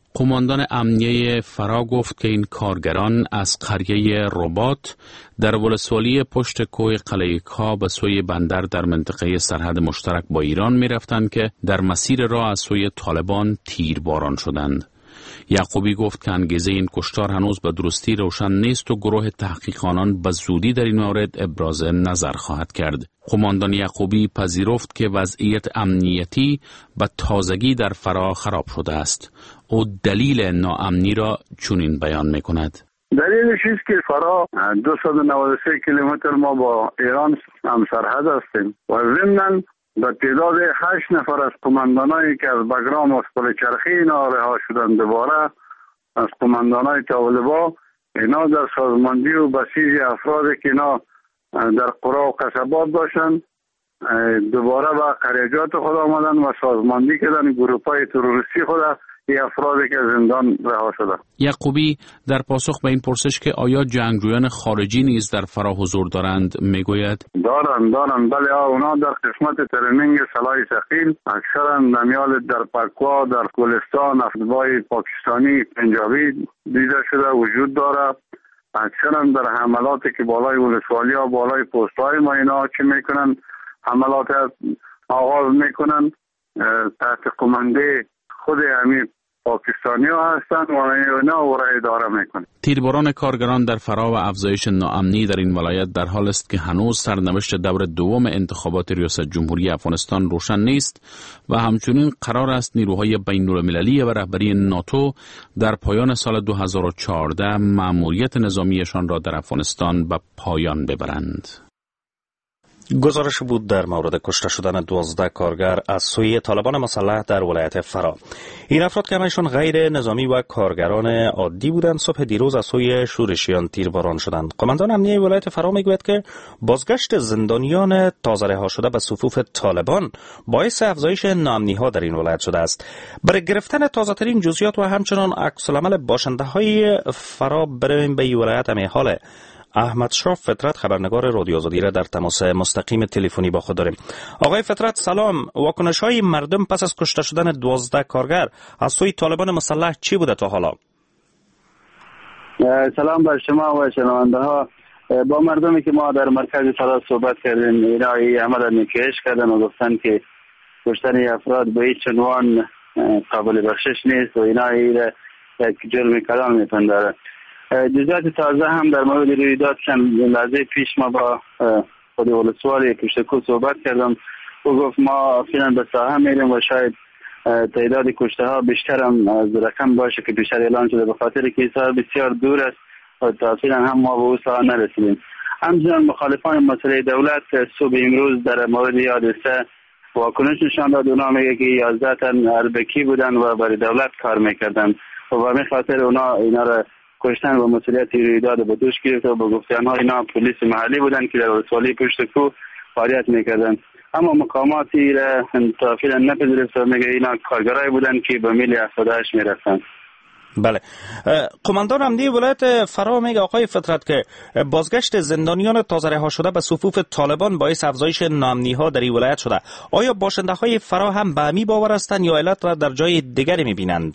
قماندان امنیه فرا گفت که این کارگران از قریه رباط در ولسوالی پشت کوه قلعه کا به سوی بندر در منطقه سرحد مشترک با ایران می رفتند که در مسیر راه از سوی طالبان تیرباران شدند. یعقوبی گفت که انگیزه این کشتار هنوز به درستی روشن نیست و گروه تحقیقانان به زودی در این مورد ابراز نظر خواهد کرد. قماندان یعقوبی پذیرفت که وضعیت امنیتی به تازگی در فرا خراب شده است. او دلیل ناامنی را چنین بیان می‌کند: دلیلش است که فرا دویست و نود و سه کیلومتر ما با ایران هم سرحد هستیم و ضمناً به تعداد هشت نفر از قماندانایی که از بگرام و پلچرخی اینا رها شدن دوباره از قماندانای طالبا، اینا در سازماندهی و بسیج افرادی که اینا در قرا و قصبات داشتن دوباره به قریجات خود آمدن و سازماندهی کردن گروپای تروریستی خود ای افرادی که زندان رها شده. یعقوبی در پاسخ به این پرسش که آیا جنگجویان خارجی نیز در فرا حضور دارند میگوید: دارند دارند بله، اونا در قسمت ترینینگ سلاح ثقیل اکثرا نمیال در پکوا، در گلستان، افدبای پاکستانی پنجابی دیده شده وجود داره. اکثرا در حملاتی که بالای ولسوالی ها بالای پست های ما اینا چی میکنن، حملات آغاز میکنن تحت کمانده خود همین پاکستانی ها هستند و اینا او را اداره میکنند. تیرباران کارگران در فرا و افزایش ناامنی در این ولایت در حال است که هنوز سرنوشت دور دوم انتخابات ریاست جمهوری افغانستان روشن نیست و همچنین قرار است نیروهای بین المللی و رهبری ناتو در پایان سال دو هزار و چهارده مأموریت نظامیشان را در افغانستان به پایان ببرند. گزارش بود در مورد کشته شدن دوازده کارگر از سوی طالبان مسلح در ولایت فرا. این افراد که همشون غیر نظامی و کارگران عادی بودند صبح دیروز از سوی شورشیان تیرباران شدند. قماندان امنیه ولایت فرا میگوید که بازگشت زندانیان تازه رها شده به صفوف طالبان باعث افزایش ناامنی ها در این ولایت شده است. برای گرفتن تازه ترین جزئیات و همچنان عکس العمل باشنده های فرا بریم به این ولایت همه حاله. احمد شاه فطرت خبرنگار رادیو آزادی را در تماس مستقیم تلفنی با خود داریم. آقای فطرت سلام، واکنش های مردم پس از کشته شدن دوازده کارگر از سوی طالبان مسلح چی بوده تا حالا؟ سلام بر شما و شنونده ها. با مردمی که ما در مرکز فرا صحبت کردیم اینا این عمل نکیش کردن و گفتن که کشتن افراد به هیچ عنوان قابل بخشش نیست و اینا این یک جرم کلان میپنداره. جزئیات تازه هم در مورد رویداد چند لحظه پیش ما با خود ولسوالی پشت کوه صحبت کردم و گفت ما فعلا به ساحه میریم و شاید تعداد کشته ها بیشتر هم از رقم باشه که بیشتر اعلان شده به خاطر که ساحه بسیار دور است و تا فعلا هم ما به اون ساحه نرسیدیم. همچنین مخالفان مسئله دولت صبح امروز در مورد حادثه واکنش نشان داد. اونا میگه که یازده تن اربکی بودن و برای دولت کار میکردن و به همین خاطر اونا اینا را کشتن و مسئولیت رویداد به دوش گرفت و به گفته آنها اینا پلیس محلی بودن که در ولسوالی پشت کوه فعالیت میکردن، اما مقاماتی را تا فعلا نپذیرفت و میگه اینا کارگرای بودن که به میل هفتاد و هشت میرفتن. بله، قماندان امنیه ولایت فرا میگه آقای فطرت که بازگشت زندانیان تازه رها شده به صفوف طالبان باعث افزایش ناامنی ها در این ولایت شده. آیا باشنده های فرا هم به همین باور هستند یا علت را در جای دیگری میبینند؟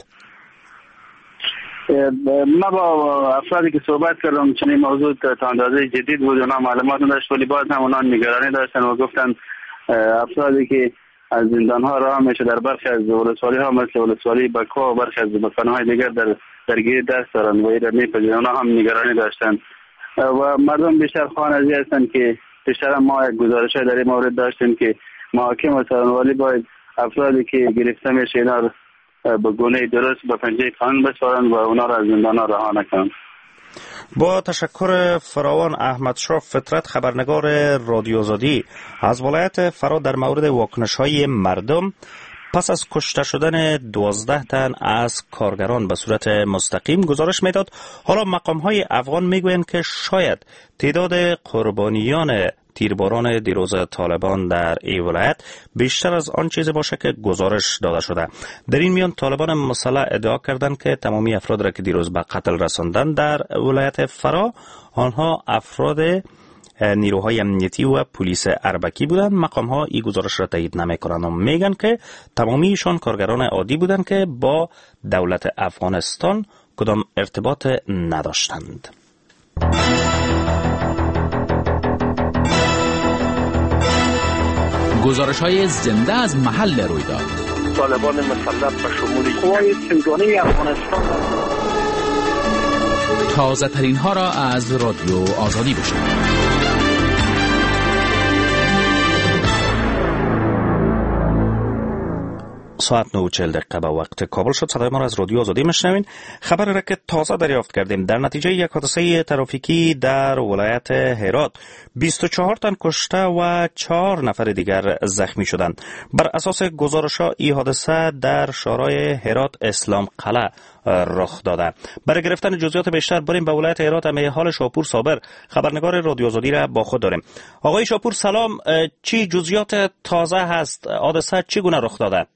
ما با افرادی که صحبت کردم چنین موضوع تا اندازه جدید بود، اونا معلومات نداشت ولی باز هم اونا نگرانی داشتن و گفتن افرادی که از زندان ها راه میشه در برخی از ولسوالی ها مثل ولسوالی بکوا و برخی از مکانهای دیگر در درگیری دست دارن و ایران میپذیرن. اونا هم نگرانی داشتن و مردم بیشتر خواهان هستند که بیشتر ما یک گزارش در این مورد داشتیم که محاکم و سرانوالی باید افرادی که گرفته میشه اینا به گونه درست به پنجه قانون بسپارن و اونا را از زندان ها رها نکنن. با تشکر فراوان احمد شاه فطرت خبرنگار رادیو آزادی از ولایت فرا در مورد واکنش های مردم پس از کشته شدن دوازده تن از کارگران به صورت مستقیم گزارش میداد. حالا مقام های افغان میگویند که شاید تعداد قربانیان تیرباران دیروز طالبان در این ولایت بیشتر از آن چیزی باشه که گزارش داده شده. در این میان طالبان مسلح ادعا کردند که تمامی افراد را که دیروز به قتل رساندند در ولایت فرا آنها افراد نیروهای امنیتی و پلیس اربکی بودند. مقام ها این گزارش را تایید نمیکنند و میگن که تمامیشان کارگران عادی بودند که با دولت افغانستان کدام ارتباط نداشتند. گزارش های زنده از محل رویداد. طالبان مسلط به شمول قوای سیگانه افغانستان. تازه ترین ها را از رادیو آزادی بشنوید. ساعت نه و چهل دقیقه به وقت کابل شد. صدای ما را از رادیو آزادی میشنوین. خبر را که تازه دریافت کردیم، در نتیجه یک حادثه ترافیکی در ولایت هرات بیست و چهار تن کشته و چهار نفر دیگر زخمی شدند. بر اساس گزارش‌ها این حادثه در شورای هرات اسلام قلعه رخ داده. برای گرفتن جزئیات بیشتر بریم به ولایت هرات. امی حال شاپور صابر خبرنگار رادیو آزادی را با خود داریم. آقای شاپور سلام، چی جزئیات تازه هست؟ حادثه چگونه رخ داده؟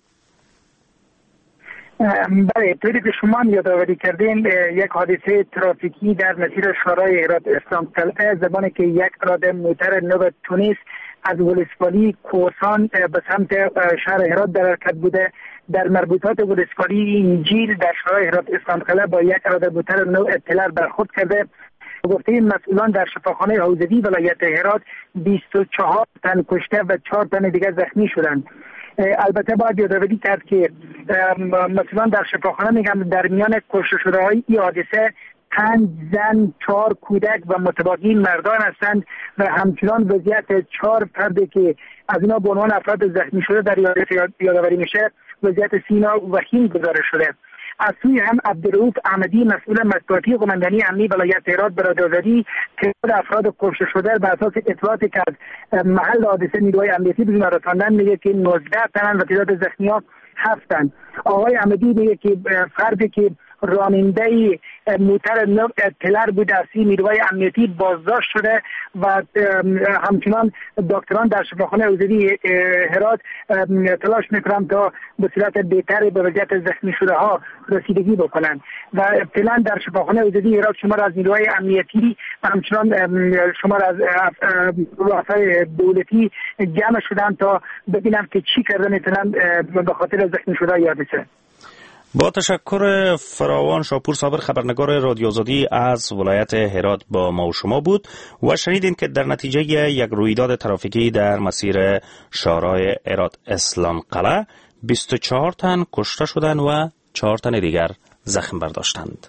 بله، طوری که شما یادآوری کردین، یک حادثه ترافیکی در مسیر شورای هرات اسلام قلعه زمانی که یک راد موتر نو تونیس از ولسوالی کوهستان به سمت شهر هرات در حرکت بوده، در مربوطات ولسوالی انجیل در شورای هرات اسلام قلعه با یک راد موتر نو اطلاع برخورد کرده. گفته مسئولان در شفاخانه حوزوی ولایت هرات بیست و چهار تن کشته و چهار تن دیگر زخمی شدند. البته باید یادآوری کرد که مسئولان در شفاخانه میگن در میان کشته شده های این حادثه پنج زن، چهار کودک و متبقی مردان هستند و همچنان وضعیت چهار فردی که از اینا به عنوان افراد زخمی شده در یادآوری میشه وضعیت سینا وخیم گزارش شده. از سوی هم عبدالرؤوف احمدی مسئول مطبوعاتی قماندانی امنی ولایت هرات به رادیو آزادی تعداد افراد کشته شده بر اساس اطلاعاتی که از محل حادثه نیروهای امنیتی بیرون رساندن میگه که نوزده تن و تعداد زخمی‌ها هفتند. آقای احمدی میگه که فردی که راننده موتر نو اطلاع بوده از نیروهای امنیتی بازداشت شده و همچنان دکتران در شفاخانه حوزوی هرات تلاش میکنند تا به صورت بهتری به وضعیت زخمی شده ها رسیدگی بکنند و فعلا در شفاخانه حوزوی هرات شمار از نیروهای امنیتی و همچنان شمار از رؤسای دولتی جمع شدند تا ببینند که چی کرده میتونن به خاطر زخمی شده یادشه. با تشکر فراوان. شاپور صابر خبرنگار رادیو آزادی از ولایت هرات با ما و شما بود و شنیدین که در نتیجه یک رویداد ترافیکی در مسیر شورای هرات اسلام قلعه بیست و چهار تن کشته شدند و چهار تن دیگر زخم برداشتند.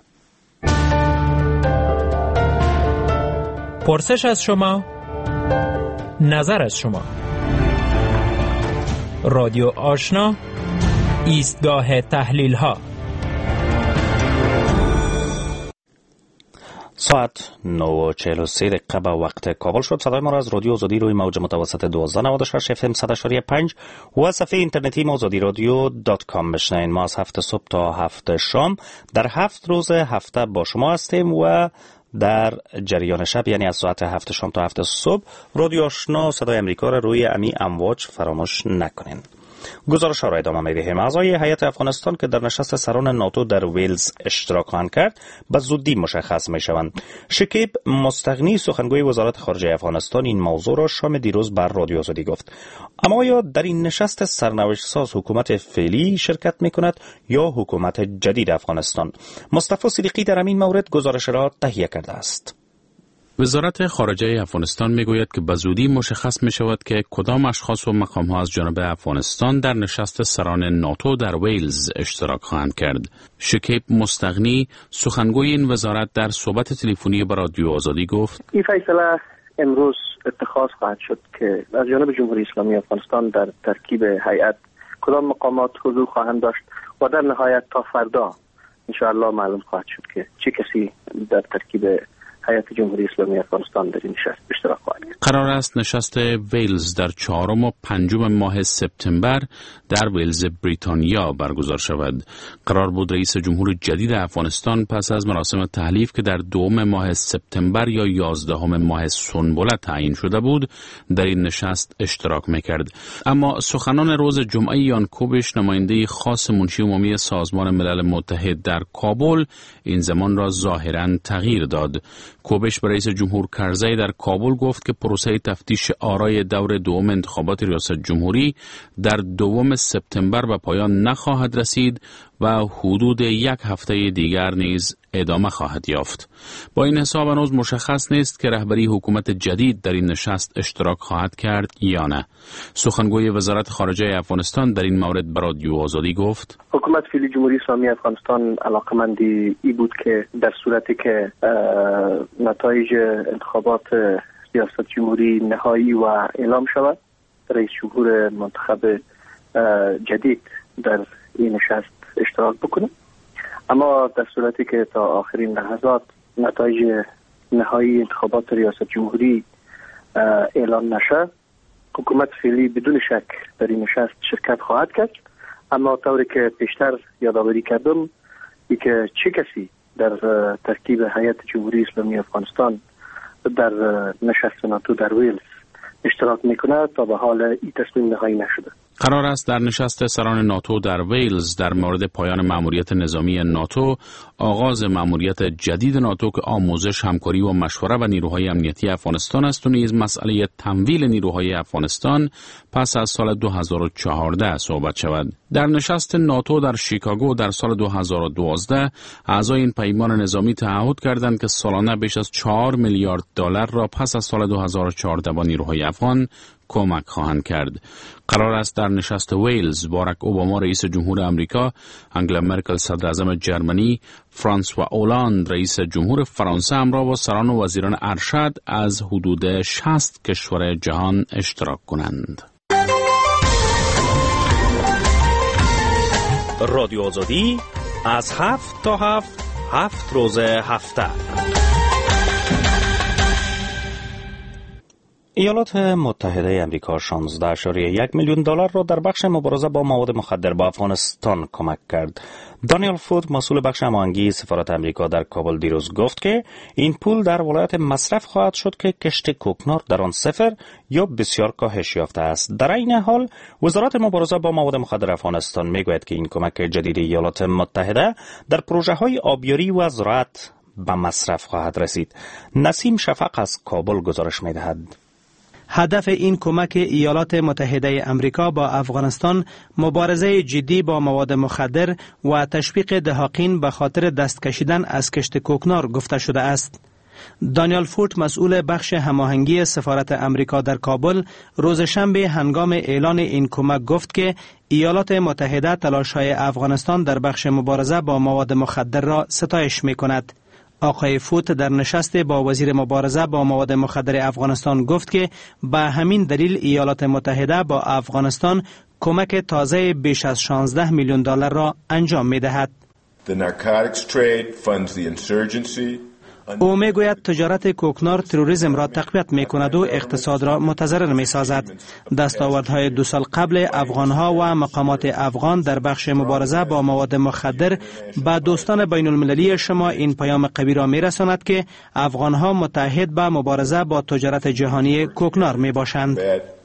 پرسش از شما، نظر از شما. رادیو آشنا، ایستگاه تحلیل ها. ساعت نه و چهل و سه دقیقه به وقت کابل شد. صدای ما را از رادیو آزادی روی موج متوسط دوازده نود و شش اف ام صد و شش و پنج و صفحه اینترنتی ما آزادی رادیو دات کام بشنوین. ما از هفت صبح تا هفت شام در هفت روز هفته با شما هستیم و در جریان شب یعنی از ساعت هفت شام تا هفت صبح رادیو آشنا صدای امریکا را روی امی امواج فراموش نکنین. گزارش ها را ادامه می‌دهیم. اعضای هیئت افغانستان که در نشست سران ناتو در ویلز اشتراک خواهند کرد به زودی مشخص می‌شوند. شکیب مستغنی سخنگوی وزارت خارجه افغانستان این موضوع را شام دیروز بر رادیو آزادی گفت. اما یا در این نشست سرنوشت ساز حکومت فعلی شرکت می‌کند یا حکومت جدید افغانستان؟ مصطفی صدیقی در این مورد گزارش را تهیه کرده است. وزارت خارجه افغانستان میگوید که به زودی مشخص می شود که کدام اشخاص و مقام ها از جانب افغانستان در نشست سران ناتو در ویلز اشتراک خواهند کرد. شکیب مستغنی سخنگوی این وزارت در صحبت تلفنی با رادیو آزادی گفت: این فیصله امروز اتخاذ خواهد شد که از جانب جمهوری اسلامی افغانستان در ترکیب هیئت کدام مقامات حضور خواهند داشت و در نهایت تا فردا ان شاء الله معلوم خواهد شد که چه کسی در ترکیب هیئت جمهوری اسلامی افغانستان در این نشست اشتراک خواهد کرد. قرار است نشست ویلز در چهارم و پنجم ماه سپتامبر در ویلز بریتانیا برگزار شود. قرار بود رئیس جمهور جدید افغانستان پس از مراسم تحلیف که در دوم ماه سپتامبر یا یازدهم ماه سنبله تعیین شده بود در این نشست اشتراک میکرد. اما سخنان روز جمعه یان کوبش، نماینده خاص منشی عمومی سازمان ملل متحد در کابل، این زمان را ظاهراً تغییر داد. کوبش به رئیس جمهور کرزی در کابل گفت که پروسه تفتیش آرای دور دوم انتخابات ریاست جمهوری در دوم سپتامبر به پایان نخواهد رسید و حدود یک هفته دیگر نیز ادامه خواهد یافت. با این حساب هنوز مشخص نیست که رهبری حکومت جدید در این نشست اشتراک خواهد کرد یا نه. سخنگوی وزارت خارجه افغانستان در این مورد به رادیو آزادی گفت: حکومت فعلی جمهوری اسلامی افغانستان علاقمندی ای بود که در صورتی که نتایج انتخابات ریاست جمهوری نهایی و اعلام شود، رئیس جمهور منتخب جدید در این نشست اشتراک بکنه. اما در صورتی که تا آخرین لحظات نتایج نهایی انتخابات ریاست جمهوری اعلان نشه، حکومت فعلی بدون شک در این نشست شرکت خواهد کرد. اما طوری که پیشتر یادآوری کردم، ای که چه کسی در ترکیب هیئت جمهوری اسلامی افغانستان در نشست ناتو در ویلز اشتراک میکنه تا به حال این تصمیم نهایی نشده. قرار است در نشست سران ناتو در ویلز در مورد پایان مأموریت نظامی ناتو، آغاز مأموریت جدید ناتو که آموزش، همکاری و مشوره و نیروهای امنیتی افغانستان است و نیز مسئله تمویل نیروهای افغانستان پس از سال دو هزار و چهارده صحبت شود. در نشست ناتو در شیکاگو در سال دو هزار و دوازده اعضای این پیمان نظامی تعهد کردند که سالانه بیش از چهار میلیارد دلار را پس از سال دو هزار و چهارده با نیروهای افغان کمک خواهند کرد. قرار است در نشست ویلز باراک اوباما رئیس جمهور امریکا، انگلا مرکل صدر اعظم جرمنی، فرانسوا اولاند رئیس جمهور فرانسه همراه با سران و وزیران ارشد از حدود شصت کشور جهان اشتراک کنند. رادیو آزادی از هفت تا هفت هفت روز هفته. ایالات متحده آمریکا شانزده اشاری یک میلیون دلار را در بخش مبارزه با مواد مخدر با افغانستان کمک کرد. دانیل فود، مسئول بخش هماهنگی سفارت آمریکا در کابل، دیروز گفت که این پول در ولایت مصرف خواهد شد که کشت کوکنار در آن صفر یا بسیار کاهش یافته است. در این حال وزارت مبارزه با مواد مخدر افغانستان میگوید که این کمک جدید ایالات متحده در پروژه های آبیاری و زراعت به مصرف خواهد رسید. نسیم شفق از کابل گزارش میدهد. هدف این کمک ایالات متحده امریکا با افغانستان مبارزه جدی با مواد مخدر و تشویق دهاقین به خاطر دست کشیدن از کشت کوکنار گفته شده است. دانیل فورت، مسئول بخش هماهنگی سفارت امریکا در کابل، روز شنبه هنگام اعلان این کمک گفت که ایالات متحده تلاش‌های افغانستان در بخش مبارزه با مواد مخدر را ستایش می‌کند. آقای فوت در نشست با وزیر مبارزه با مواد مخدر افغانستان گفت که به همین دلیل ایالات متحده با افغانستان کمک تازه بیش از شانزده میلیون دلار را انجام می دهد. او می گوید تجارت کوکنار تروریسم را تقویت می کند و اقتصاد را متضرر می سازد. دستاوردهای دو سال قبل افغانها و مقامات افغان در بخش مبارزه با مواد مخدر به دوستان بین المللی شما این پیام قوی را می رساند که افغانها متحد به مبارزه با تجارت جهانی کوکنار می باشند.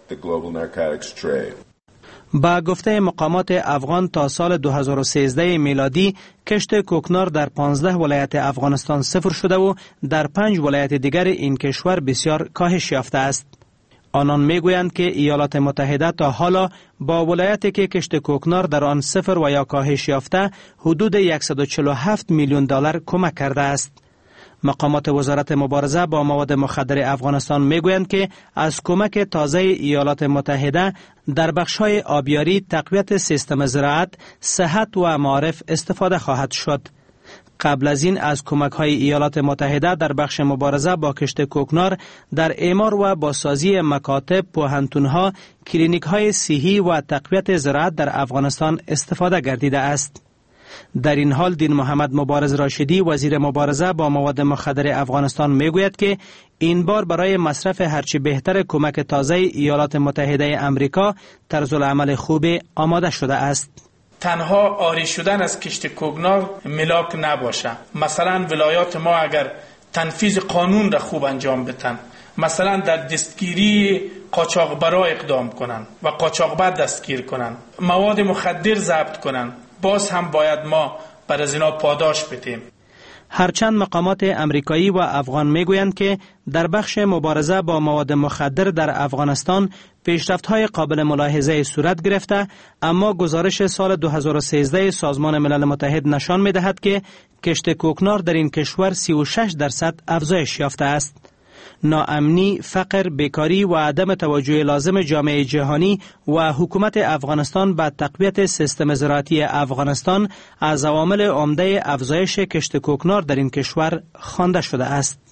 با گفته مقامات افغان تا سال دو هزار و سیزده میلادی کشت کوکنار در پانزده ولایت افغانستان صفر شده و در پنج ولایت دیگر این کشور بسیار کاهش یافته است. آنان میگویند که ایالات متحده تا حالا با ولایتی که کشت کوکنار در آن صفر و یا کاهش یافته حدود صد و چهل و هفت میلیون دلار کمک کرده است. مقامات وزارت مبارزه با مواد مخدر افغانستان میگویند که از کمک تازه ایالات متحده در بخش‌های آبیاری، تقویت سیستم زراعت، صحت و معارف استفاده خواهد شد. قبل از این از کمک‌های ایالات متحده در بخش مبارزه با کشت کوکنار در اعمار و بازسازی مکاتب، پوهنتون‌ها، کلینیک‌های صحی و تقویت زراعت در افغانستان استفاده گردیده است. در این حال دین محمد مبارز راشدی وزیر مبارزه با مواد مخدر افغانستان میگوید که این بار برای مصرف هرچی بهتر کمک تازه ایالات متحده امریکا طرز العمل خوب آماده شده است. تنها آری شدن از کشت کوگنار ملاک نباشه. مثلا ولایات ما اگر تنفیذ قانون را خوب انجام بدن، مثلا در دستگیری قاچاقبرا اقدام کنن و قاچاقبر دستگیر کنن، مواد مخدر ضبط کنن، باز هم باید ما بر از اینا پاداش بدیم. هرچند مقامات امریکایی و افغان میگویند که در بخش مبارزه با مواد مخدر در افغانستان پیشرفت‌های قابل ملاحظه صورت گرفته، اما گزارش سال دو هزار و سیزده سازمان ملل متحد نشان می‌دهد که کشت کوکنار در این کشور سی و شش درصد افزایش یافته است. ناامنی، فقر، بیکاری و عدم توجه لازم جامعه جهانی و حکومت افغانستان به تقویت سیستم زراعتی افغانستان از عوامل عمده افزایش کشت کوکنار در این کشور خوانده شده است.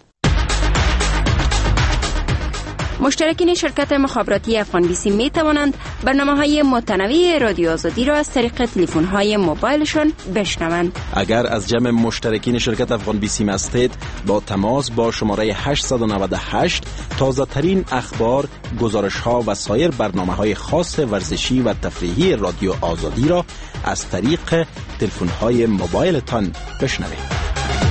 مشترکین شرکت مخابراتی افغان بیسی می توانند برنامه‌های متنوع رادیو آزادی را از طریق تلفن‌های موبایلشان بشنوند. اگر از جمع مشترکین شرکت افغان بیسی هستید، با تماس با شماره هشت نه هشت تازه ترین اخبار، گزارش‌ها و سایر برنامه‌های خاص ورزشی و تفریحی رادیو آزادی را از طریق تلفن‌های موبایلتان بشنوید.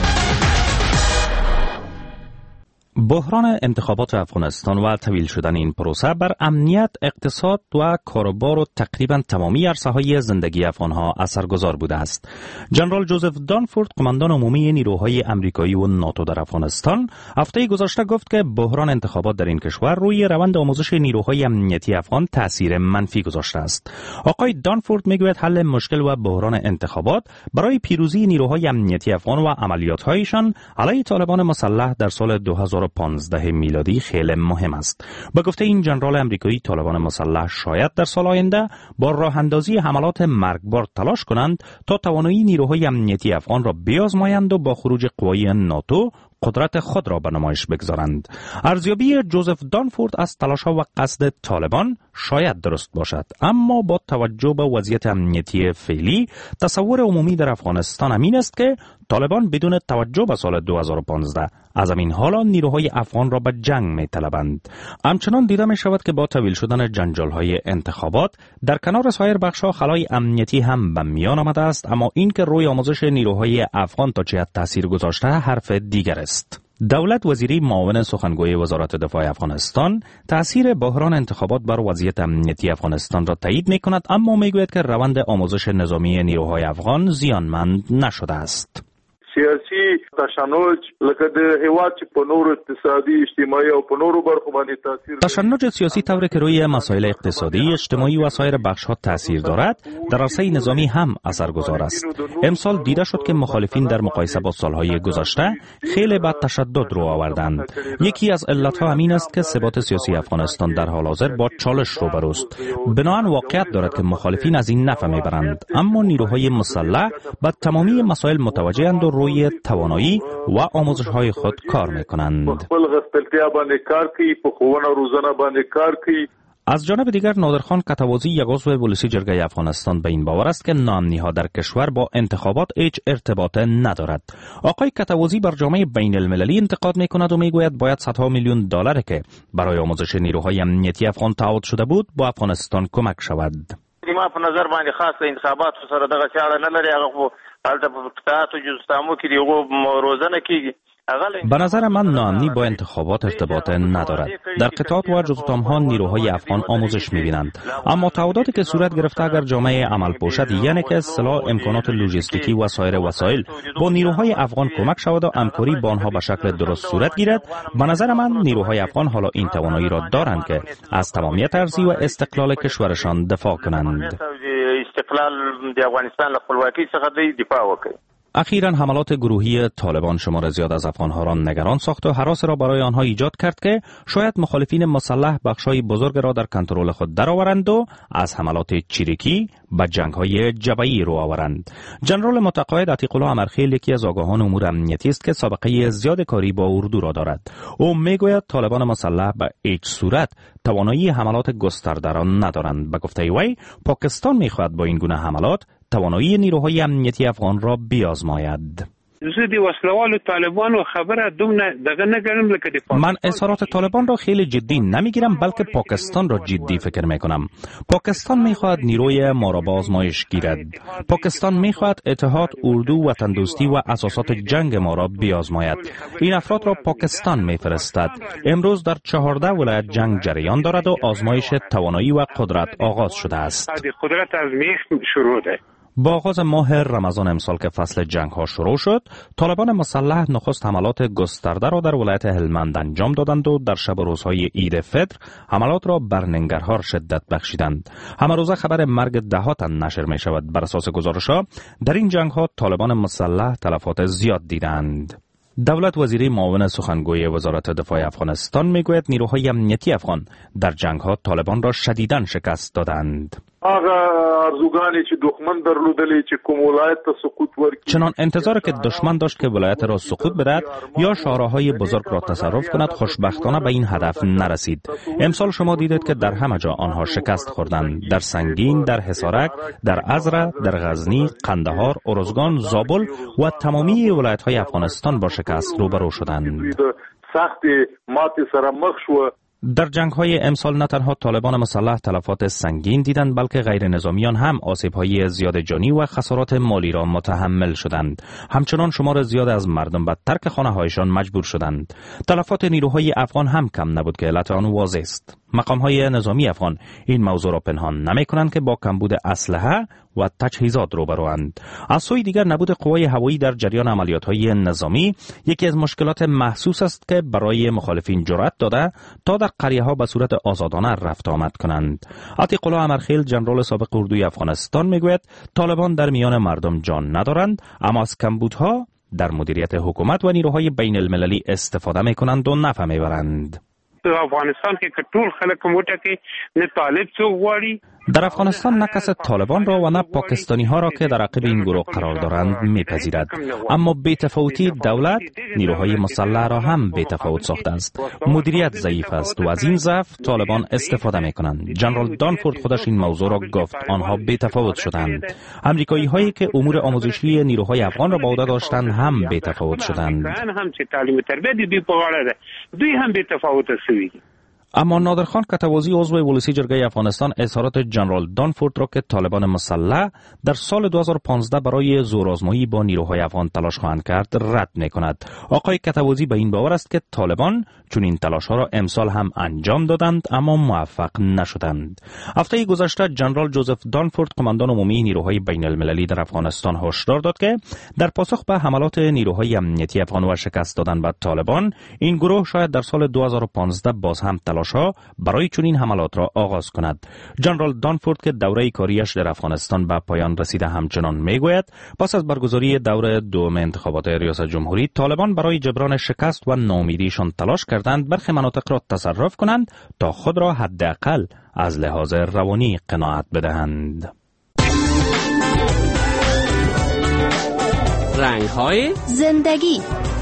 بحران انتخابات افغانستان و طویل شدن این پروسه بر امنیت، اقتصاد و کاروبار و تقریبا تمامی عرصه‌های زندگی افغان‌ها اثرگذار بوده است. جنرال جوزف دانفورد، قماندان عمومی نیروهای آمریکایی و ناتو در افغانستان، هفته گذشته گفت که بحران انتخابات در این کشور روی روند آموزش نیروهای امنیتی افغان تأثیر منفی گذاشته است. آقای دانفورد میگوید حل مشکل و بحران انتخابات برای پیروزی نیروهای امنیتی افغان و عملیات‌هایشان علیه طالبان مسلح در سال دو هزار و پانزده میلادی خیلی مهم است. با گفته این جنرال امریکایی، طالبان مسلح شاید در سال آینده با راه اندازی حملات مرگبار تلاش کنند تا توانایی نیروهای امنیتی افغان را بیازمایند و با خروج قوای ناتو قدرت خود را به نمایش بگذارند. ارزیابی جوزف دانفورد از تلاش‌ها و قصد طالبان شاید درست باشد، اما با توجه به وضعیت امنیتی فعلی، تصور عمومی در افغانستان امین است که طالبان بدون توجه به سال دو هزار و پانزده از همین حالا نیروهای افغان را به جنگ می‌طلبند. همچنان دیده می‌شود که با طویل شدن جنجال‌های انتخابات در کنار سایر بخش‌ها خلای امنیتی هم به میان آمده است، اما این که روی آموزش نیروهای افغان تا چه حد تاثیر گذاشته حرف دیگر است. دولت وزیری معاون سخنگوی وزارت دفاع افغانستان تأثیر بحران انتخابات بر وضعیت امنیتی افغانستان را تایید می‌کند، اما می‌گوید که روند آموزش نظامی نیروهای افغان زیانمند نشده است. سیاسي تشنج لکه د هیواد چې په نورو اقتصادي اجتماعي او په نورو برخو باندې تاثیر تشنج سیاسی طوری که روی مسائل اقتصادی، اجتماعی و سایر بخش‌ها تاثیر دارد، در عرصه نظامی هم اثرگذار است. امسال دیده شد که مخالفین در مقایسه با سالهای گذشته خیلی به تشدد رو آوردند. یکی از علت‌ها همین است که ثبات سیاسی افغانستان در حال حاضر با چالش روبروست. بنابراین واقعیت دارد که مخالفین از این نفع میبرند، اما نیروهای مسلح با تمامی مسائل متوجه‌اند و روی توانایی و آموزش‌های خود کار می‌کنند. از جانب دیگر نادرخان کتوازی، یک عضو پلیسی جرگه افغانستان، به این باور است که ناامنی‌ها در کشور با انتخابات هیچ ارتباط ندارد. آقای کتوازی بر جامعه بین المللی انتقاد می‌کند و می‌گوید باید صدها میلیون دلاری که برای آموزش نیروهای امنیتی افغان تعهد شده بود با افغانستان کمک شود. ما په نظر باندې خاص انتخابات سره دغه چاړه نه لري، هغه خو حالت په قطاعت او جزستامو کې دی هغه روزنه کیږي. به نظر من ناامنی با انتخابات ارتباط ندارد. در قطعات و جزستان‌ها نیروهای افغان آموزش می‌بینند، اما تعهداتی که صورت گرفته اگر جامعه عمل پوشد، یعنی که سلاح، امکانات لوجستیکی و سایر وسایل با نیروهای افغان کمک شود و همکاری با آنها به شکل درست صورت گیرد، به نظر من نیروهای افغان حالا این توانایی را دارند که از تمامیت ارضی و استقلال کشورشان دفاع کنند. استقلال د افغانستان له خپلواکۍ څخه دفاع وکړي. اخیراً حملات گروهی طالبان شمار زیاد از افغانها را نگران ساخت و هراس را برای آنها ایجاد کرد که شاید مخالفین مسلح بخشای بزرگ را در کنترل خود درآورند و از حملات چریکی به جنگ‌های جبهه‌ای رو آورند. جنرال متقاعد عتیق الله امرخیل، یکی از آگاهان امور امنیتی است که سابقه زیاد کاری با اردو را دارد. او میگوید طالبان مسلح به هیچ صورت توانایی حملات گسترده را ندارند. به گفته وی، پاکستان میخواهد با این گونه حملات توانایی نیروهای امنیتی افغان را بیازماید. زه د وسلوالو طالبانو خبره دومره دغه نه ګڼم لکه د من اظهارات طالبان را خیلی جدی نمیگیرم، بلکه پاکستان را جدی فکر میکنم. پاکستان میخواهد نیروی ما را به آزمایش گیرد. پاکستان میخواهد اتحاد، اردو، وطن دوستی و اساسات جنگ ما را بیازماید. این افراد را پاکستان میفرستد. امروز در چهارده ولایت جنگ جریان دارد و آزمایش توانایی و قدرت آغاز شده است. قدرت آزمایش شروع ده. با آغاز ماه رمضان امسال که فصل جنگ ها شروع شد، طالبان مسلح نخست حملات گسترده را در ولایت هلمند انجام دادند و در شب و روزهای عید فطر حملات را بر ننگرهار شدت بخشیدند. همه روزه خبر مرگ ده تن نشر می شود. بر اساس گزارش‌ها در این جنگ ها طالبان مسلح تلفات زیاد دیدند. دولت وزیری معاون سخنگوی وزارت دفاع افغانستان میگوید نیروهای امنیتی افغان در جنگ ها طالبان را شدیداً شکست دادند. ارزوګانې چې دښمن درلودلې چې کوم ولایت ته سقوط ورکړي، چنان انتظار که دشمن داشت که ولایت را سقوط بدهد یا شاهراهای بزرگ را تصرف کند، خوشبختانه به این هدف نرسید. امسال شما دیدید که در همه جا آنها شکست خوردند. در سنگین، در حصارک، در ازره، در غزنی، قندهار، ارزگان، زابل و تمامی ولایت‌های افغانستان با شکست روبرو شدند. سخت ماتی سره مخ شو. در جنگ‌های امسال نه تنها طالبان مسلح تلفات سنگین دیدند، بلکه غیر نظامیان هم آسیب‌های زیاد جانی و خسارات مالی را متحمل شدند. همچنان شمار زیاد از مردم به ترک خانه‌هایشان مجبور شدند. تلفات نیروهای افغان هم کم نبود که علت آن واضح است. مقام‌های نظامی افغان این موضوع را پنهان نمی‌کنند که با کمبود اسلحه و تجهیزات روبروند. از سوی دیگر نبود قوای هوایی در جریان عملیات‌های نظامی یکی از مشکلات محسوس است که برای مخالفین جرأت داده تا در قریه‌ها به صورت آزادانه رفت آمد کنند. عتیق الله امرخیل جنرال سابق اردوی افغانستان میگوید طالبان در میان مردم جان ندارند، اما از کمبودها در مدیریت حکومت و نیروهای بین المللی استفاده می‌کنند و نفع می‌برند. افغانستان کې ټول خلک موټه کې نه طالب څوک غواړي. در افغانستان نه کس طالبان را و نه پاکستانی ها را که در عقب این گروه قرار دارند میپذیرد. اما بی‌تفاوتی دولت نیروهای مسلح را هم بی‌تفاوت ساخته است. مدیریت ضعیف است و از این ضعف طالبان استفاده میکنند. جنرال دانفورد خودش این موضوع را گفت. آنها بی‌تفاوت شدند. امریکایی هایی که امور آموزشی نیروهای افغان را به عهده داشتند هم بی‌تفاوت شدند. هم چې تعلیم تربیت دوی په غاړه ده، دوی هم بی‌تفاوت شوي. اما نادرخان کتوازی عضو ولسی جرگه افغانستان اظهارات جنرال دانفورد را که طالبان مسلح در سال دو هزار و پانزده برای زورآزمایی با نیروهای افغان تلاش خواهند کرد رد می‌کند. آقای کتوازی به این باور است که طالبان چون این تلاش‌ها را امسال هم انجام دادند اما موفق نشدند. هفته گذشته جنرال جوزف دانفورد قماندان عمومی نیروهای بین المللی در افغانستان هشدار داد که در پاسخ به حملات نیروهای امنیتی افغان و شکست دادن به طالبان، این گروه شاید در سال دو هزار و پانزده باز هم تلاش ها برای چنین حملات را آغاز کند. جنرال دانفورد که دوره کاریش در افغانستان به پایان رسیده همچنان میگوید پس از برگزاری دور دوم انتخابات ریاست جمهوری، طالبان برای جبران شکست و ناامیدیشان تلاش کردند برخی مناطق را تصرف کنند تا خود را حداقل از لحاظ روانی قناعت بدهند. رنگ‌های زندگی.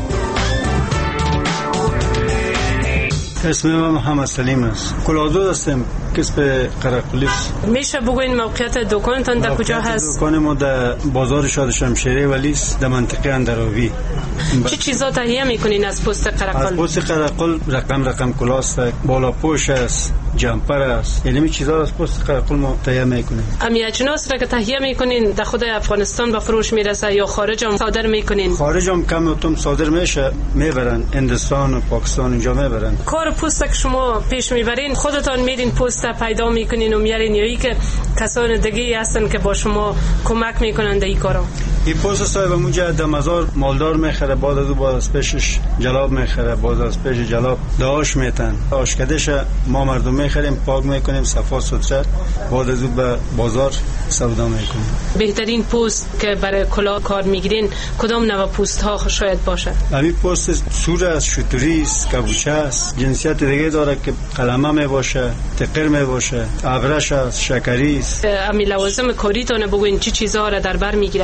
اسم من محمد سلیم است. کلادو هستم، کسب قرقلی. میشه بگوین موقعیت دکانتان در کجا هست؟ دکان ما در بازار شاد شمشیره ولیس در منطقه اندراوی. چه چیزا تهیه میکنین از پوست قرقل؟ از پوست قرقل رقم رقم کلاس است، بالا پوش است، جمپر است. یعنی می چیزا از پوست قرقل ما تهیه میکنیم. امی اجناس را که تهیه میکنین در خود افغانستان به فروش میرسه یا خارج هم صادر میکنین؟ خارج هم کم و کم صادر میشه، میبرن هندوستان و پاکستان اینجا میبرن. کار پوست که شما پیش میبرین خودتان میرین پوست پیدا میکنین و میارین یا ای که کسان دیگه هستن که با شما کمک میکنن در این کارا؟ این پوست صاحب اونجا در مزار مالدار میخره، بعد از بعد از پیشش جلاب میخره، بعد از پیش جلاب داش میتن آشکدش ما مردم میخریم، پاک میکنیم صفا سوتره، بعد از به بازار سودا میکنیم. بهترین پوست که برای کلاه کار میگیرین کدام نوع پوست ها شاید باشه؟ همین پوست سور است، شتوری است، کبوچه است، جنسیت دیگه داره که قلمه می باشه، تقر می باشه، ابرش است، شکری است. امی لوازم کاریتون بگوین چی چیزا را در بر میگیره؟ قیچی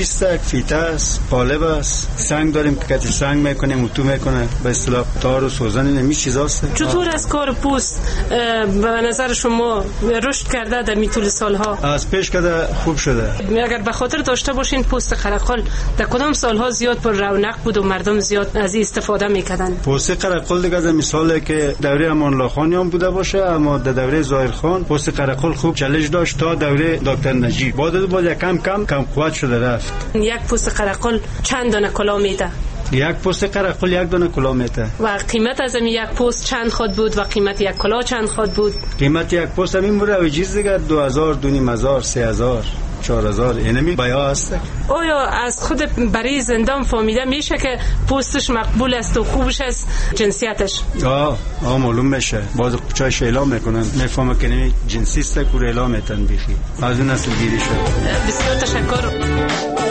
بیست فیته است، قالب است، سنگ داریم که کتی سنگ میکنیم، اتو میکنه، به اصطلاح تار و سوزن نمی چیزاست. چطور از کار پوست به نظر شما رشد کرده در میطول سالها؟ از پیش کرده خوب شده. اگر به خاطر داشته باشین پوست قرقل در کدام سالها زیاد پر رونق بود و مردم زیاد از این استفاده میکردن؟ پوست قرقل دیگه از مثاله که دوره امان الله خان هم بوده باشه، اما در دوره ظاهر خان پوست قرقل خوب چالش داشت تا دوره دکتر نجیب. بعد باز کم کم کم قوت شده رفت. یک پوست قرقل چند دانه کلاه میده؟ یک پوست قرقل یک دانه کلاه میده. و قیمت از این یک پوست چند خود بود و قیمت یک کلاه چند خود بود؟ قیمت یک پوست همین موره و چیز دیگه دو هزار، دو نیم هزار، سه هزار، چهار هزار اینمی بیا است. آیا از خود برای زندان فهمیده میشه که پوستش مقبول است و خوبش است جنسیتش؟ آه آه معلوم میشه. باز چایش اعلام میکنن، میفهمه که نمی جنسی است که اعلام میتن بیخی. از این نسل گیری شد. بسیار تشکر.